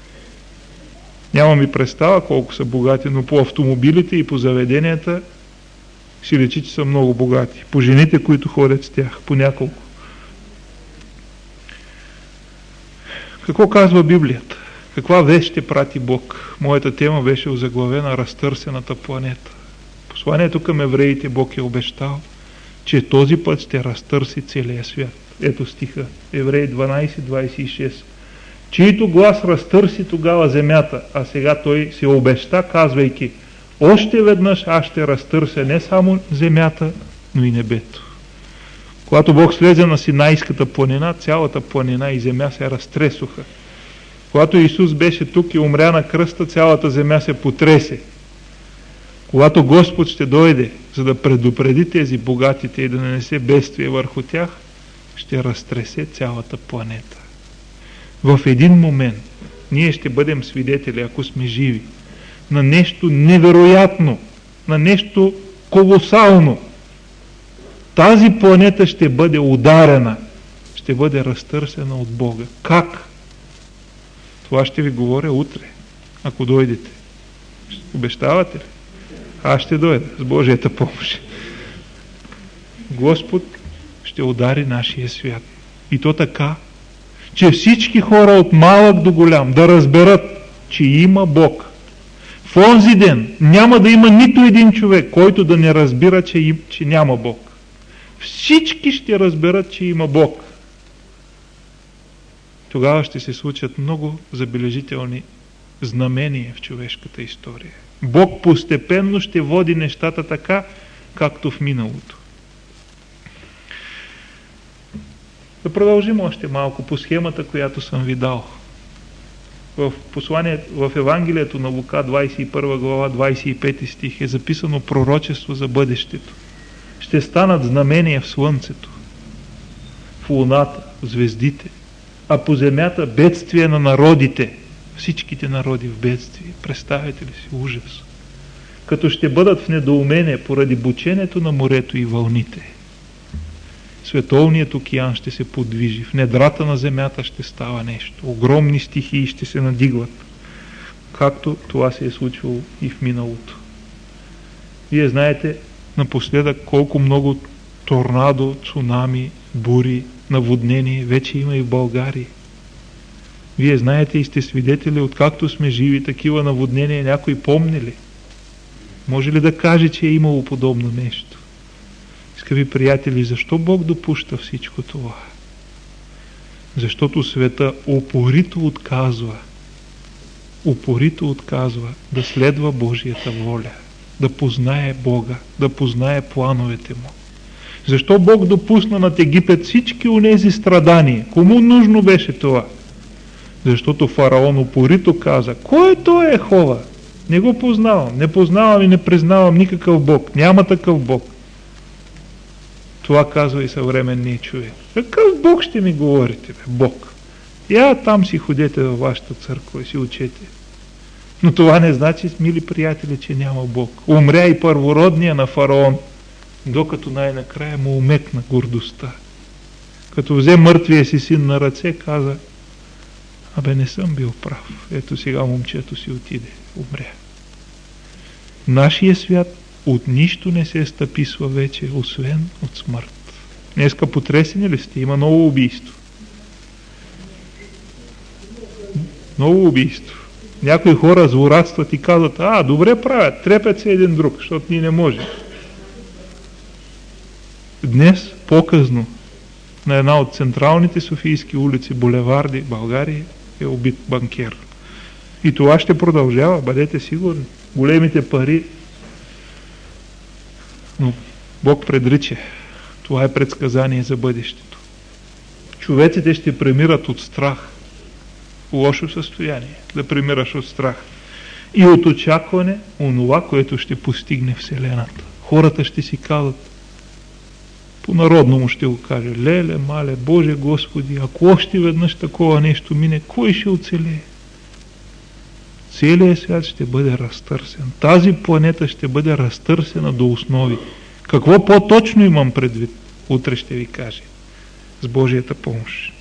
Нямам и представа колко са богати, но по автомобилите и по заведенията си личи, че са много богати. По жените, които ходят с тях, по няколко. Какво казва Библията? Каква вест ще прати Бог? Моята тема беше озаглавена разтърсената планета. Посланието към евреите Бог е обещал, че този път ще разтърси целия свят. Ето стиха, Евреи 12:26. Чието глас разтърси тогава земята, а сега той се обеща, казвайки, още веднъж аз ще разтърся не само земята, но и небето. Когато Бог слезе на Синайската планина, цялата планина и земя се разтресоха. Когато Исус беше тук и умря на кръста, цялата земя се потресе. Когато Господ ще дойде, за да предупреди тези богатите и да нанесе бедствие върху тях, ще разтресе цялата планета. В един момент ние ще бъдем свидетели, ако сме живи, на нещо невероятно, на нещо колосално. Тази планета ще бъде ударена, ще бъде разтърсена от Бога. Как? Това ще ви говоря утре, ако дойдете. Обещавате ли? Аз ще дойда с Божията помощ. Господ ще удари нашия свят. И то така, че всички хора от малък до голям да разберат, че има Бог. В онзи ден няма да има нито един човек, който да не разбира, че няма Бог. Всички ще разберат, че има Бог. Тогава ще се случат много забележителни знамения в човешката история. Бог постепенно ще води нещата така, както в миналото. Да продължим още малко по схемата, която съм ви дал. В Евангелието на Лука, 21 глава, 25 стих е записано пророчество за бъдещето. Ще станат знамения в слънцето, в луната, в звездите, а по земята бедствие на народите. Всичките народи в бедствие. Представете ли си ужас? Като ще бъдат в недоумение поради бученето на морето и вълните. Световният океан ще се подвижи. В недрата на земята ще става нещо. Огромни стихии ще се надигват. Както това се е случвало и в миналото. Вие знаете напоследък колко много торнадо, цунами, бури, наводнение вече има и в България. Вие знаете и сте свидетели, откакто сме живи, такива наводнения някой помни ли? Може ли да каже, че е имало подобно нещо? Скъпи приятели, защо Бог допуща всичко това? Защото света упорито отказва да следва Божията воля, да познае Бога, да познае плановете Му. Защо Бог допусна над Египет всички онези страдания? Кому нужно беше това? Защото фараон упорито каза: кой е той Йехова? Не го познавам. Не познавам и не признавам никакъв Бог. Няма такъв Бог. Това казва и съвременният човек. Какъв Бог ще ми говорите, бе? Бог. Я там си ходете във вашата църква и си учете. Но това не значи, мили приятели, че няма Бог. Умря и първородния на фараон, докато най-накрая му умекна гордостта. Като взе мъртвия си син на ръце, каза: абе, не съм бил прав. Ето сега момчето си отиде, умря. Нашия свят от нищо не се стъписва вече, освен от смърт. Днеска потресени ли сте? Има ново убийство. Ново убийство. Някои хора злорадстват и казват: добре правят, трепят се един друг, защото ние не можем. Днес, по-късно, на една от централните софийски улици, булеварди, България, е убит банкер. И това ще продължава, бъдете сигурни. Големите пари. Но Бог предрича. Това е предсказание за бъдещето. Човеците ще премират от страх. Лошо състояние. Да премираш от страх. И от очакване онова, което ще постигне Вселената. Хората ще си казват, по-народному ще го каже: леле, мале, Боже Господи, ако още веднъж такова нещо мине, кой ще оцелее? Целият свят ще бъде разтърсен. Тази планета ще бъде разтърсена до основи. Какво по-точно имам предвид? Утре ще ви кажа. С Божията помощ.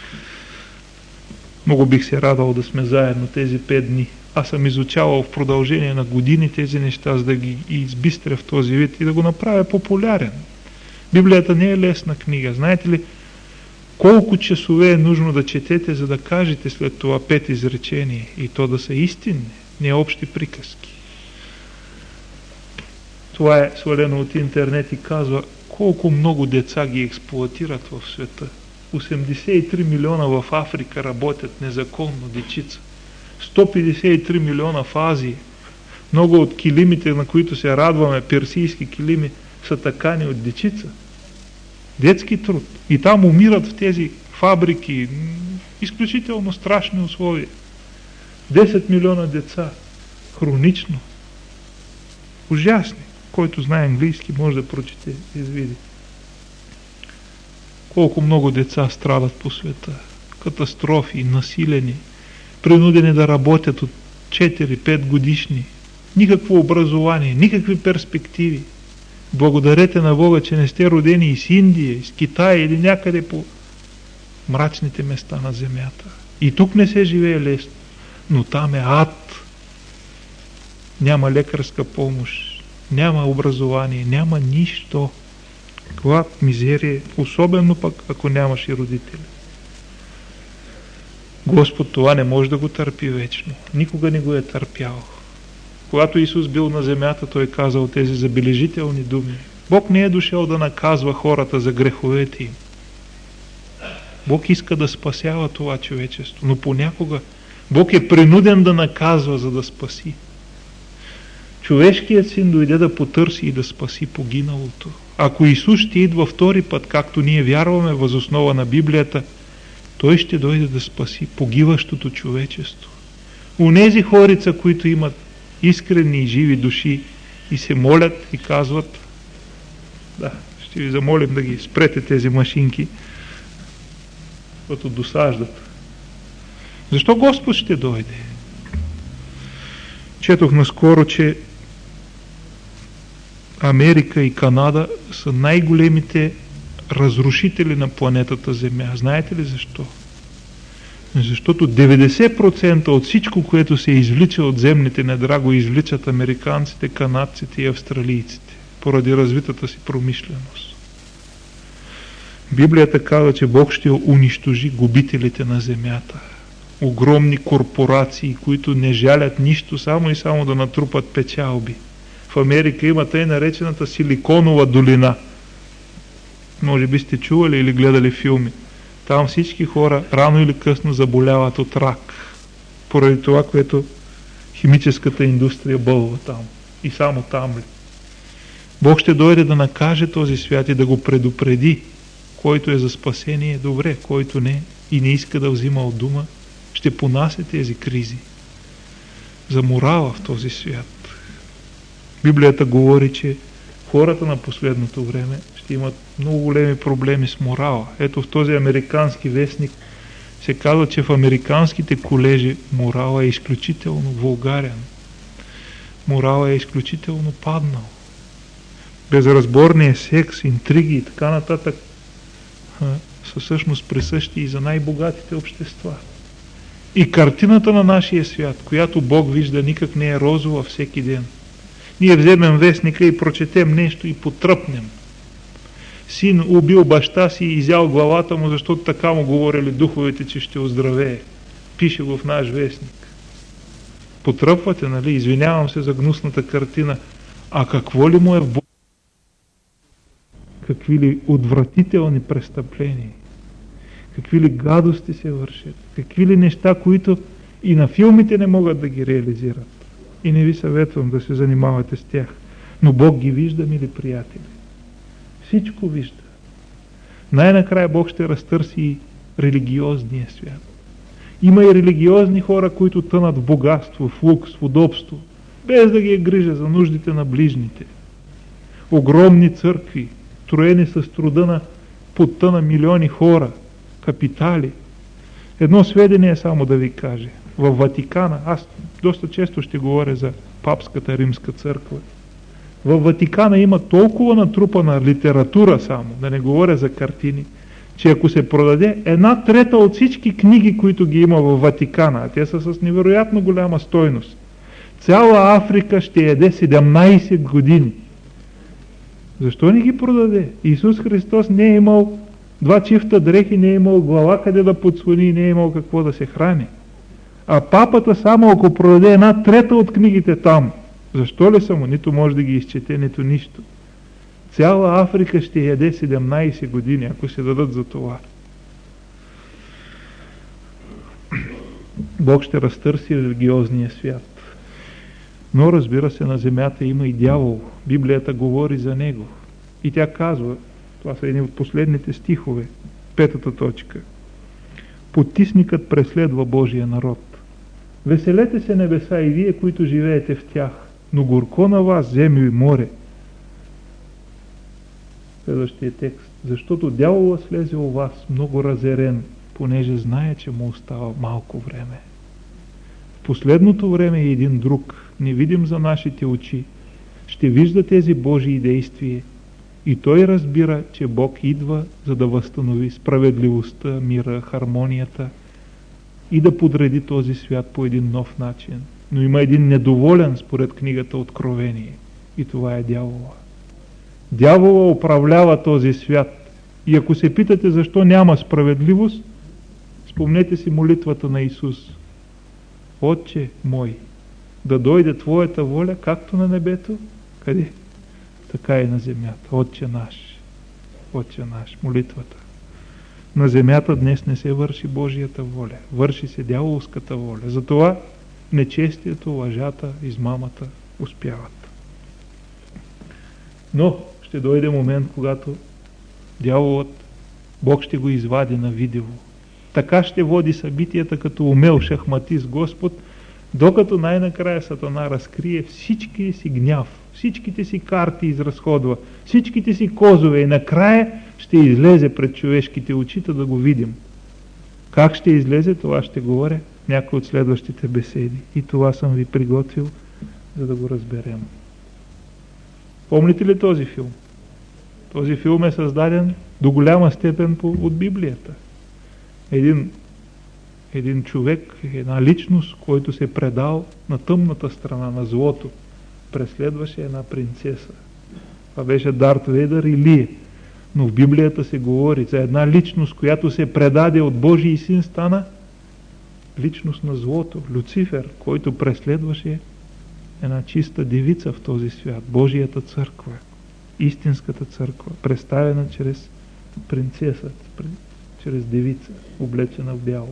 Много бих се радвал да сме заедно тези 5 дни. Аз съм изучавал в продължение на години тези неща, за да ги избистря в този вид и да го направя популярен. Библията не е лесна книга. Знаете ли колко часове е нужно да четете, за да кажете след това 5 изречения и то да са истинни, не общи приказки? Това е свалено от интернет и казва колко много деца ги експлоатират в света. 83 милиона в Африка работят незаконно, дечица. 153 милиона в Азия. Много от килимите, на които се радваме, персийски килими, са такани от дечица. Детски труд. И там умират в тези фабрики. Изключително страшни условия. 10 милиона деца. Хронично. Ужасни. Който знае английски, може да прочете и да види. Колко много деца страдат по света. Катастрофи, насилени, принудени да работят от 4-5 годишни. Никакво образование, никакви перспективи. Благодарете на Бога, че не сте родени из Индия, из Китай или някъде по мрачните места на земята. И тук не се живее лесно, но там е ад. Няма лекарска помощ, няма образование, няма нищо. Глад, мизерия, особено пък ако нямаш и родители. Господ това не може да го търпи вечно. Никога не го е търпял. Когато Исус бил на земята, Той казал тези забележителни думи. Бог не е дошъл да наказва хората за греховете им. Бог иска да спасява това човечество, но понякога Бог е принуден да наказва, за да спаси. Човешкият син дойде да потърси и да спаси погиналото. Ако Исус ще идва втори път, както ние вярваме въз основа на Библията, Той ще дойде да спаси погиващото човечество. Унези хорица, които имат искрени и живи души и се молят и казват, да, ще ви замолим да ги спрете тези машинки, защото досаждат. Защо Господ ще дойде? Четох наскоро, че Америка и Канада са най-големите разрушители на планетата Земя. Знаете ли защо? Защото 90% от всичко, което се извлича от земните недра, го извличат американците, канадците и австралийците, поради развитата си промишленост. Библията казва, че Бог ще унищожи губителите на земята. Огромни корпорации, които не жалят нищо, само и само да натрупат печалби. В Америка има тъй наречената Силиконова долина. Може би сте чували или гледали филми. Там всички хора рано или късно заболяват от рак. Поради това, което химическата индустрия бълва там. И само там ли. Бог ще дойде да накаже този свят и да го предупреди. Който е за спасение, добре. Който не и не иска да взима от дума, ще понася тези кризи. За морала в този свят. Библията говори, че хората на последното време ще имат много големи проблеми с морала. Ето в този американски вестник се казва, че в американските колежи морала е изключително вулгарен. Морала е изключително паднал. Безразборният секс, интриги и така нататък са всъщност присъщи и за най-богатите общества. И картината на нашия свят, която Бог вижда, никак не е розова всеки ден. Ние вземем вестника и прочетем нещо и потръпнем. Син убил баща си и изял главата му, защото така му говорили духовете, че ще оздравее. Пише го в наш вестник. Потръпвате, нали? Извинявам се за гнусната картина. А какво ли му е в Бог? Какви ли отвратителни престъпления? Какви ли гадости се вършат? Какви ли неща, които и на филмите не могат да ги реализират? И не ви съветвам да се занимавате с тях. Но Бог ги вижда, мили приятели. Всичко вижда. Най-накрая Бог ще разтърси и религиозния свят. Има и религиозни хора, които тънат в богатство, в лукс, в удобство, без да ги е грижа за нуждите на ближните. Огромни църкви, строени с труда на потта на милиони хора, капитали. Едно сведение само да ви кажа. Във Ватикана, аз доста често ще говоря за папската римска църква. Във Ватикана има толкова натрупана литература само, да не говоря за картини, че ако се продаде 1/3 от всички книги, които ги има във Ватикана, а те са с невероятно голяма стойност, цяла Африка ще яде 17 години. Защо не ги продаде? Исус Христос не е имал 2 чифта дрехи, не е имал глава къде да подслони, не е имал какво да се храни. А папата само ако продаде 1/3 от книгите там, защо ли само? Нито може да ги изчете, нито нищо. Цяла Африка ще яде 17 години, ако се дадат за това. Бог ще разтърси религиозния свят. Но разбира се, на земята има и дявол. Библията говори за него. И тя казва, това са едни от последните стихове, 5-та точка. Потисникът преследва Божия народ. Веселете се, небеса, и вие, които живеете в тях, но горко на вас, земя и море. Следващия текст. Защото дявола слезе у вас много разерен, понеже знае, че му остава малко време. В последното време е един друг, невидим за нашите очи, ще вижда тези Божии действия и той разбира, че Бог идва, за да възстанови справедливостта, мира, хармонията и да подреди този свят по един нов начин. Но има един недоволен според книгата Откровение и това е дявола. Дявола управлява този свят и ако се питате защо няма справедливост, спомнете си молитвата на Исус. Отче мой, да дойде Твоята воля, както на небето, къде? Така и на земята. Отче наш, молитвата. На земята днес не се върши Божията воля, върши се дяволската воля. Затова нечестието, лъжата, измамата успяват. Но ще дойде момент, когато дяволът, Бог ще го извади на видео. Така ще води събитията като умел шахматист Господ, докато най-накрая Сатана разкрие всичкия си гняв, всичките си карти изразходва, всичките си козове и накрая ще излезе пред човешките очите да го видим. Как ще излезе, това ще говоря някои от следващите беседи. И това съм ви приготвил, за да го разберем. Помните ли този филм? Този филм е създаден до голяма степен от Библията. Един човек, една личност, който се предал на тъмната страна, на злото, преследваше една принцеса. Това беше Дарт Вейдър и Лие. Но в Библията се говори за една личност, която се предаде от Божий син, стана личност на злото, Люцифер, който преследваше една чиста девица в този свят, Божията църква, истинската църква, представена чрез принцеса, чрез девица, облечена в бяло.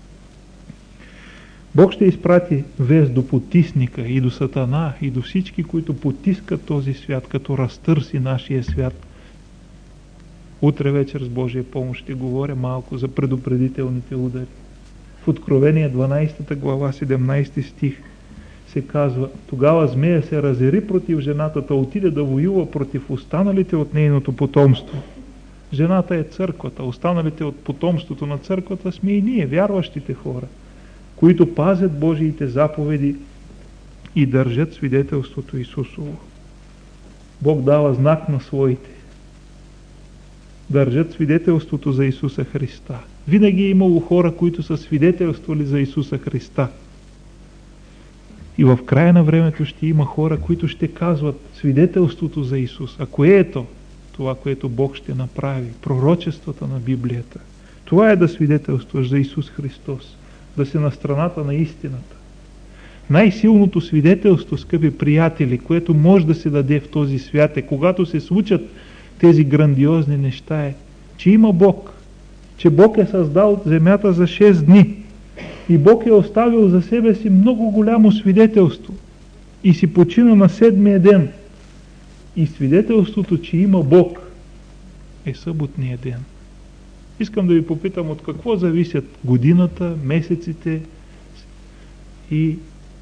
Бог ще изпрати вест до потисника и до Сатана и до всички, които потискат този свят, като разтърси нашия свят. Утре вечер с Божия помощ ще говоря малко за предупредителните удари. В Откровение 12 глава 17 стих се казва: тогава змея се разери против жената, отиде да воюва против останалите от нейното потомство. Жената е църквата, останалите от потомството на църквата сме и ние, вярващите хора, които пазят Божиите заповеди и държат свидетелството Исусово. Бог дава знак на своите. Държат свидетелството за Исуса Христа. Винаги е имало хора, които са свидетелствали за Исуса Христа. И в края на времето ще има хора, които ще казват свидетелството за Исус. А кое е то? Това, което Бог ще направи. Пророчествата на Библията. Това е да свидетелстваш за Исус Христос. Да си на страната на истината. Най-силното свидетелство, скъпи приятели, което може да се даде в този свят е, когато се случат тези грандиозни неща, е, че има Бог. Че Бог е създал земята за 6 дни. И Бог е оставил за себе си много голямо свидетелство. И си почина на 7-я ден. И свидетелството, че има Бог, е съботния ден. Искам да ви попитам, от какво зависят годината, месеците и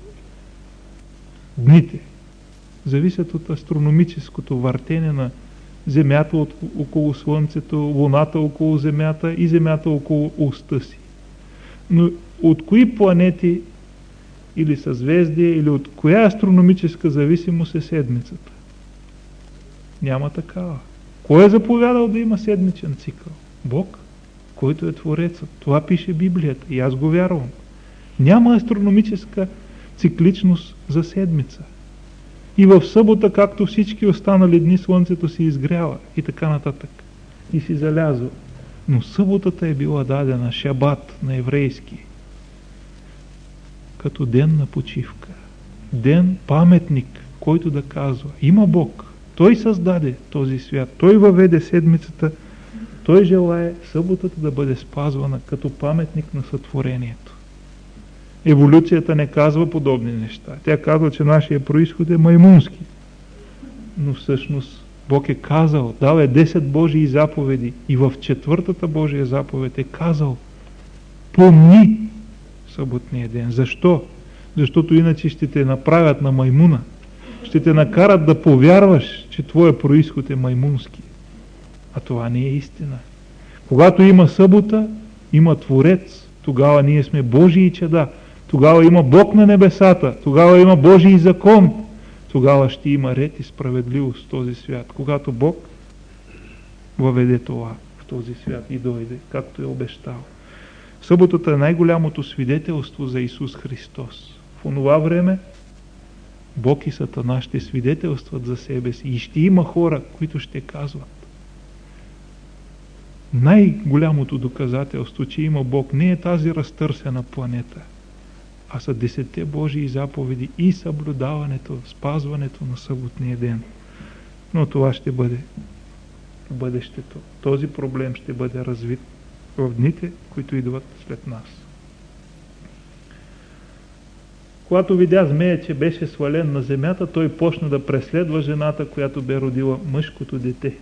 дните? Зависят от астрономическото въртене на Земята около Слънцето, Луната около Земята и Земята около оста си. Но от кои планети или съзвездия, или от коя астрономическа зависимост е седмицата? Няма такава. Кой е заповядал да има седмичен цикъл? Бог, който е Творецът. Това пише Библията и аз го вярвам. Няма астрономическа цикличност за седмица. И в събота, както всички останали дни, слънцето си изгрява и така нататък. И си залязва. Но съботата е била дадена, шабат на еврейски, като ден на почивка. Ден, паметник, който да казва: има Бог. Той създаде този свят. Той въведе седмицата. Той желае съботата да бъде спазвана като паметник на сътворението. Еволюцията не казва подобни неща. Тя казва, че нашия произход е маймунски. Но всъщност Бог е казал, дал е 10 Божии заповеди и в 4-та Божия заповед е казал: помни съботния ден. Защо? Защото иначе ще те направят на маймуна. Ще те накарат да повярваш, че твоя произход е маймунски. А това не е истина. Когато има събота, има Творец. Тогава ние сме Божии чада. Тогава има Бог на небесата. Тогава има Божий закон. Тогава ще има ред и справедливост в този свят. Когато Бог въведе това в този свят и дойде, както е обещал. Съботата е най-голямото свидетелство за Исус Христос. В онова време Бог и Сатана ще свидетелстват за себе си и ще има хора, които ще казват: най-голямото доказателство, че има Бог, не е тази разтърсена планета, а са 10 Божии заповеди и съблюдаването, спазването на съботния ден. Но това ще бъде в бъдещето. Този проблем ще бъде развит в дните, които идват след нас. Когато видя змея, че беше свален на земята, той почна да преследва жената, която бе родила мъжкото дете.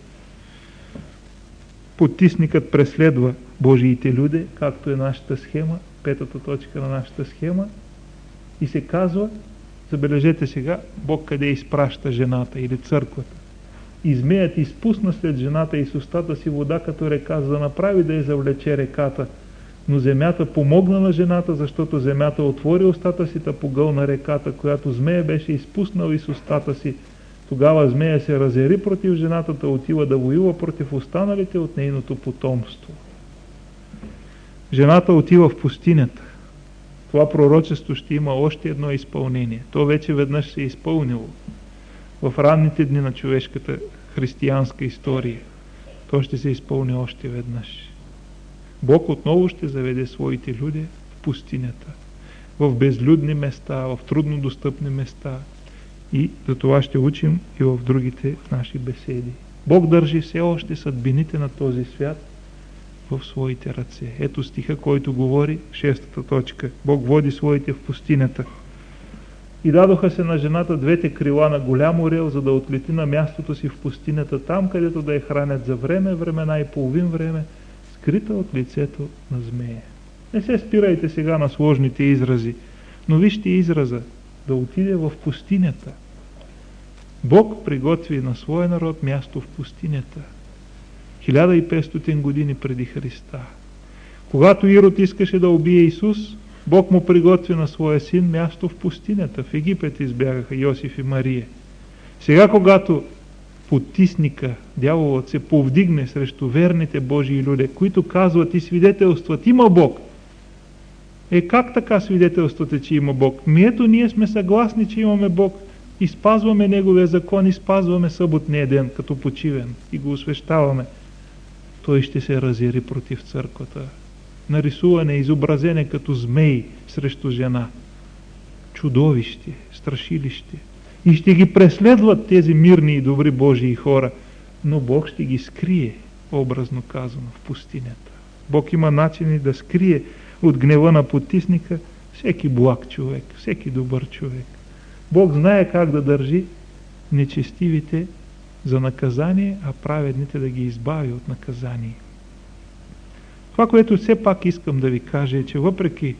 Потисникът преследва Божиите люди, както е нашата схема, 5-та точка на нашата схема, и се казва, забележете сега, Бог къде изпраща жената или църквата. И змеят изпусна след жената и с устата си вода като река, за да направи да я завлече реката. Но земята помогна на жената, защото земята отвори устата си да погълна реката, която змея беше изпуснал и с устата си. Тогава змея се разяри против жената, да отива да воюва против останалите от нейното потомство. Жената отива в пустинята. Това пророчество ще има още едно изпълнение. То вече веднъж се е изпълнило. В ранните дни на човешката християнска история. То ще се изпълни още веднъж. Бог отново ще заведе своите люди в пустинята, в безлюдни места, в труднодостъпни места. И за това ще учим и в другите наши беседи. Бог държи все още съдбините на този свят в своите ръце. Ето стиха, който говори, 6-та точка. Бог води своите в пустинята. И дадоха се на жената 2 крила на голям орел, за да отлети на мястото си в пустинята, там където да я хранят за време, времена и половин време, скрита от лицето на змея. Не се спирайте сега на сложните изрази, но вижте израза, да отиде в пустинята. Бог приготви на своя народ място в пустинята. 1500 години преди Христа. Когато Ирод искаше да убие Исус, Бог му приготви на своя син място в пустинята. В Египет избягаха Йосиф и Мария. Сега, когато потисника, дяволът, се повдигне срещу верните Божии люди, които казват и свидетелстват, има Бог. Как така свидетелствате, че има Бог? Ето ние сме съгласни, че имаме Бог и спазваме Неговия закон и спазваме съботния ден като почивен и го освещаваме. Той ще се разяри против църквата. Нарисуване, изобразене като змей срещу жена. Чудовище, страшилище. И ще ги преследват тези мирни и добри Божии хора. Но Бог ще ги скрие, образно казано, в пустинята. Бог има начини да скрие от гнева на потисника всеки благ човек, всеки добър човек. Бог знае как да държи нечестивите за наказание, а праведните да ги избави от наказание. Това, което все пак искам да ви кажа е, че въпреки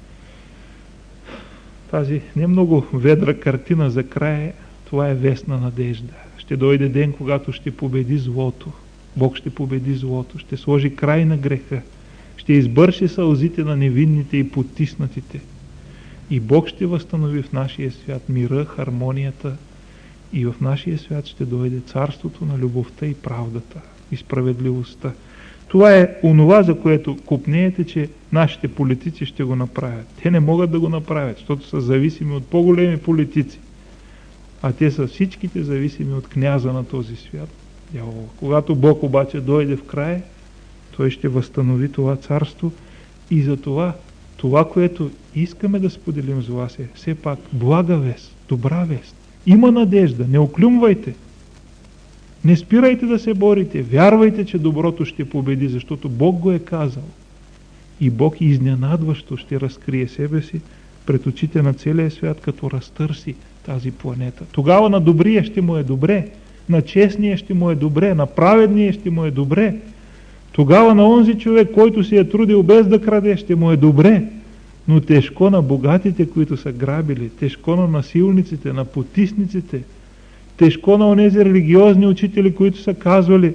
тази не много ведра картина за края, това е вестна надежда. Ще дойде ден, когато ще победи злото. Бог ще победи злото, ще сложи край на греха, ще избърши сълзите на невинните и потиснатите. И Бог ще възстанови в нашия свят мира, хармонията и в нашия свят ще дойде царството на любовта и правдата и справедливостта. Това е онова, за което копнеете, че нашите политици ще го направят. Те не могат да го направят, защото са зависими от по-големи политици. А те са всичките зависими от княза на този свят. Когато Бог обаче дойде в края, Той ще възстанови това царство и за това, което искаме да споделим с вас е все пак блага вест, добра вест. Има надежда, не оклюмвайте. Не спирайте да се борите, вярвайте, че доброто ще победи, защото Бог го е казал. И Бог изненадващо ще разкрие себе си пред очите на целия свят, като разтърси тази планета. Тогава на добрия ще му е добре, на честния ще му е добре, на праведния ще му е добре. Тогава на онзи човек, който си е трудил без да краде, ще му е добре. Но тежко на богатите, които са грабили, тежко на насилниците, на потисниците, тежко на онези религиозни учители, които са казвали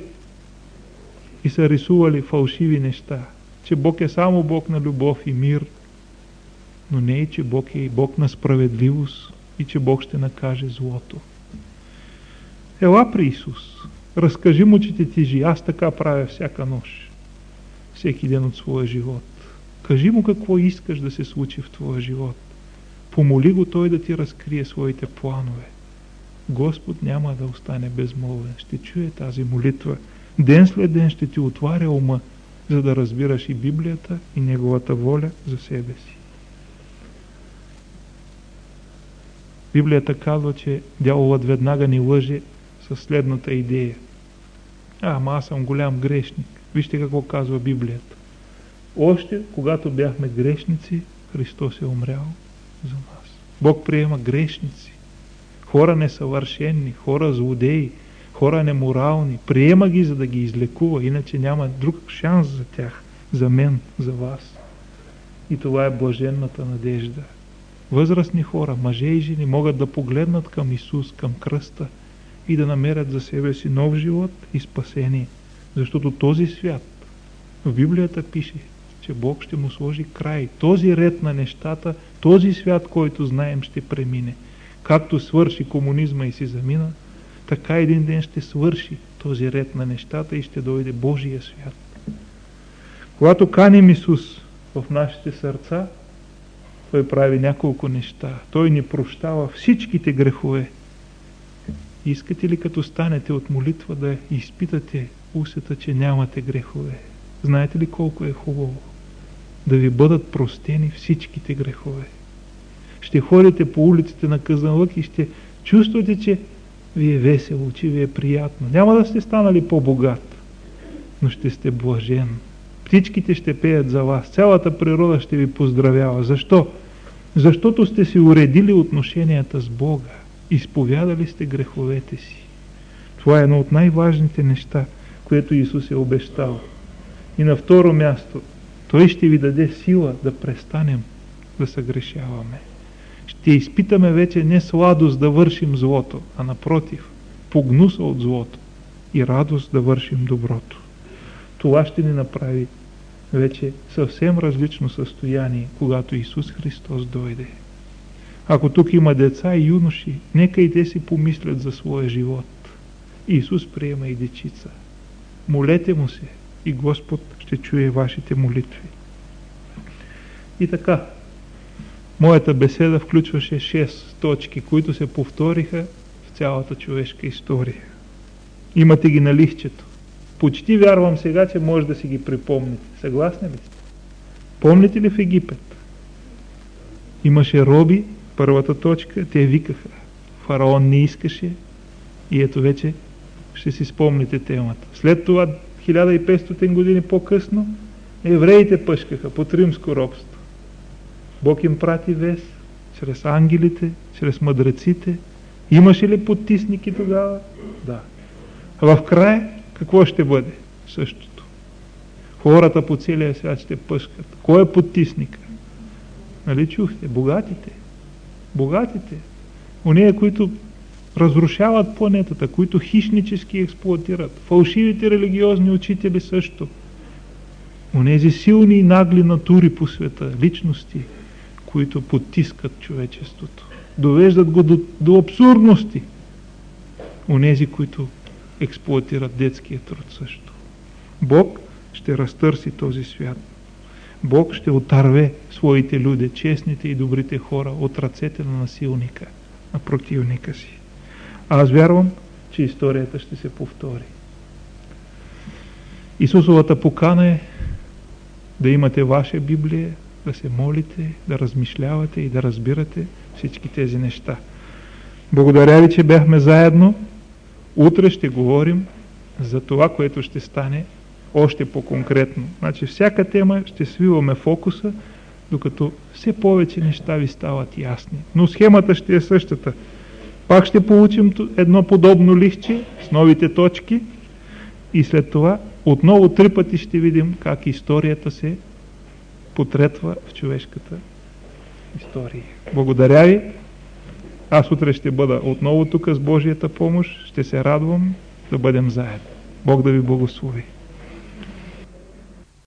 и са рисували фалшиви неща, че Бог е само Бог на любов и мир, но не и че Бог е и Бог на справедливост и че Бог ще накаже злото. Ела при Исус, разкажи му, че те тежи, аз така правя всяка нощ, всеки ден от своя живот. Кажи му какво искаш да се случи в твоя живот. Помоли го той да ти разкрие своите планове. Господ няма да остане безмолвен. Ще чуе тази молитва. Ден след ден ще ти отваря ума, за да разбираш и Библията, и Неговата воля за себе си. Библията казва, че дяволът веднага ни лъже със следната идея. Ама аз съм голям грешник. Вижте какво казва Библията. Още когато бяхме грешници, Христос е умрял за нас. Бог приема грешници. Хора несъвършени, хора злодеи, хора неморални. Приема ги, за да ги излекува, иначе няма друг шанс за тях, за мен, за вас. И това е блаженната надежда. Възрастни хора, мъже и жени могат да погледнат към Исус, към кръста и да намерят за себе си нов живот и спасение. Защото този свят, в Библията пише, че Бог ще му сложи край. Този ред на нещата, този свят, който знаем, ще премине. Както свърши комунизма и си замина, така един ден ще свърши този ред на нещата и ще дойде Божия свят. Когато каним Исус в нашите сърца, Той прави няколко неща. Той ни прощава всичките грехове. Искате ли като станете от молитва да изпитате усета, че нямате грехове? Знаете ли колко е хубаво да ви бъдат простени всичките грехове? Ще ходите по улиците на Казанлък и ще чувствате, че ви е весело, че ви е приятно. Няма да сте станали по-богат, но ще сте блажен. Птичките ще пеят за вас. Цялата природа ще ви поздравява. Защо? Защото сте си уредили отношенията с Бога. Изповядали сте греховете си. Това е едно от най-важните неща, което Исус е обещал. И на второ място, Той ще ви даде сила да престанем да съгрешаваме. Ще изпитаме вече не сладост да вършим злото, а напротив, погнуса от злото и радост да вършим доброто. Това ще ни направи вече съвсем различно състояние, когато Исус Христос дойде. Ако тук има деца и юноши, нека и те си помислят за своя живот. Исус приема и дечица. Молете му се и Господ ще чуе вашите молитви. И така, моята беседа включваше 6 точки, които се повториха в цялата човешка история. Имате ги на листчето. Почти вярвам сега, че може да си ги припомните. Съгласни ли сте? Помните ли в Египет? Имаше роби, първата точка, те викаха. Фараон не искаше и ето вече ще си спомните темата. След това, 1500 години по-късно, евреите пъшкаха под римско робство. Бог им прати вест, чрез ангелите, чрез мъдреците. Имаше ли подтисники тогава? Да. А в края какво ще бъде? Същото. Хората по целия свят ще пъшкат. Кой е подтисника? Нали чухте? Богатите. Богатите. Оние, които разрушават планетата, които хищнически експлоатират. Фалшивите религиозни учители също. Онези силни и нагли натури по света, личности, които потискат човечеството. Довеждат го до абсурдности. Онези, които експлоатират детския труд също. Бог ще разтърси този свят. Бог ще отърве своите люди, честните и добрите хора, от ръцете на насилника, на противника си. Аз вярвам, че историята ще се повтори. Исусовата покана е да имате ваша Библия, да се молите, да размишлявате и да разбирате всички тези неща. Благодаря ви, че бяхме заедно. Утре ще говорим за това, което ще стане още по-конкретно. Значи всяка тема ще свиваме фокуса, докато все повече неща ви стават ясни. Но схемата ще е същата. Пак ще получим едно подобно листче с новите точки и след това отново 3 пъти ще видим как историята се потретва в човешката история. Благодаря ви. Аз утре ще бъда отново тук с Божията помощ. Ще се радвам да бъдем заедно. Бог да ви благослови.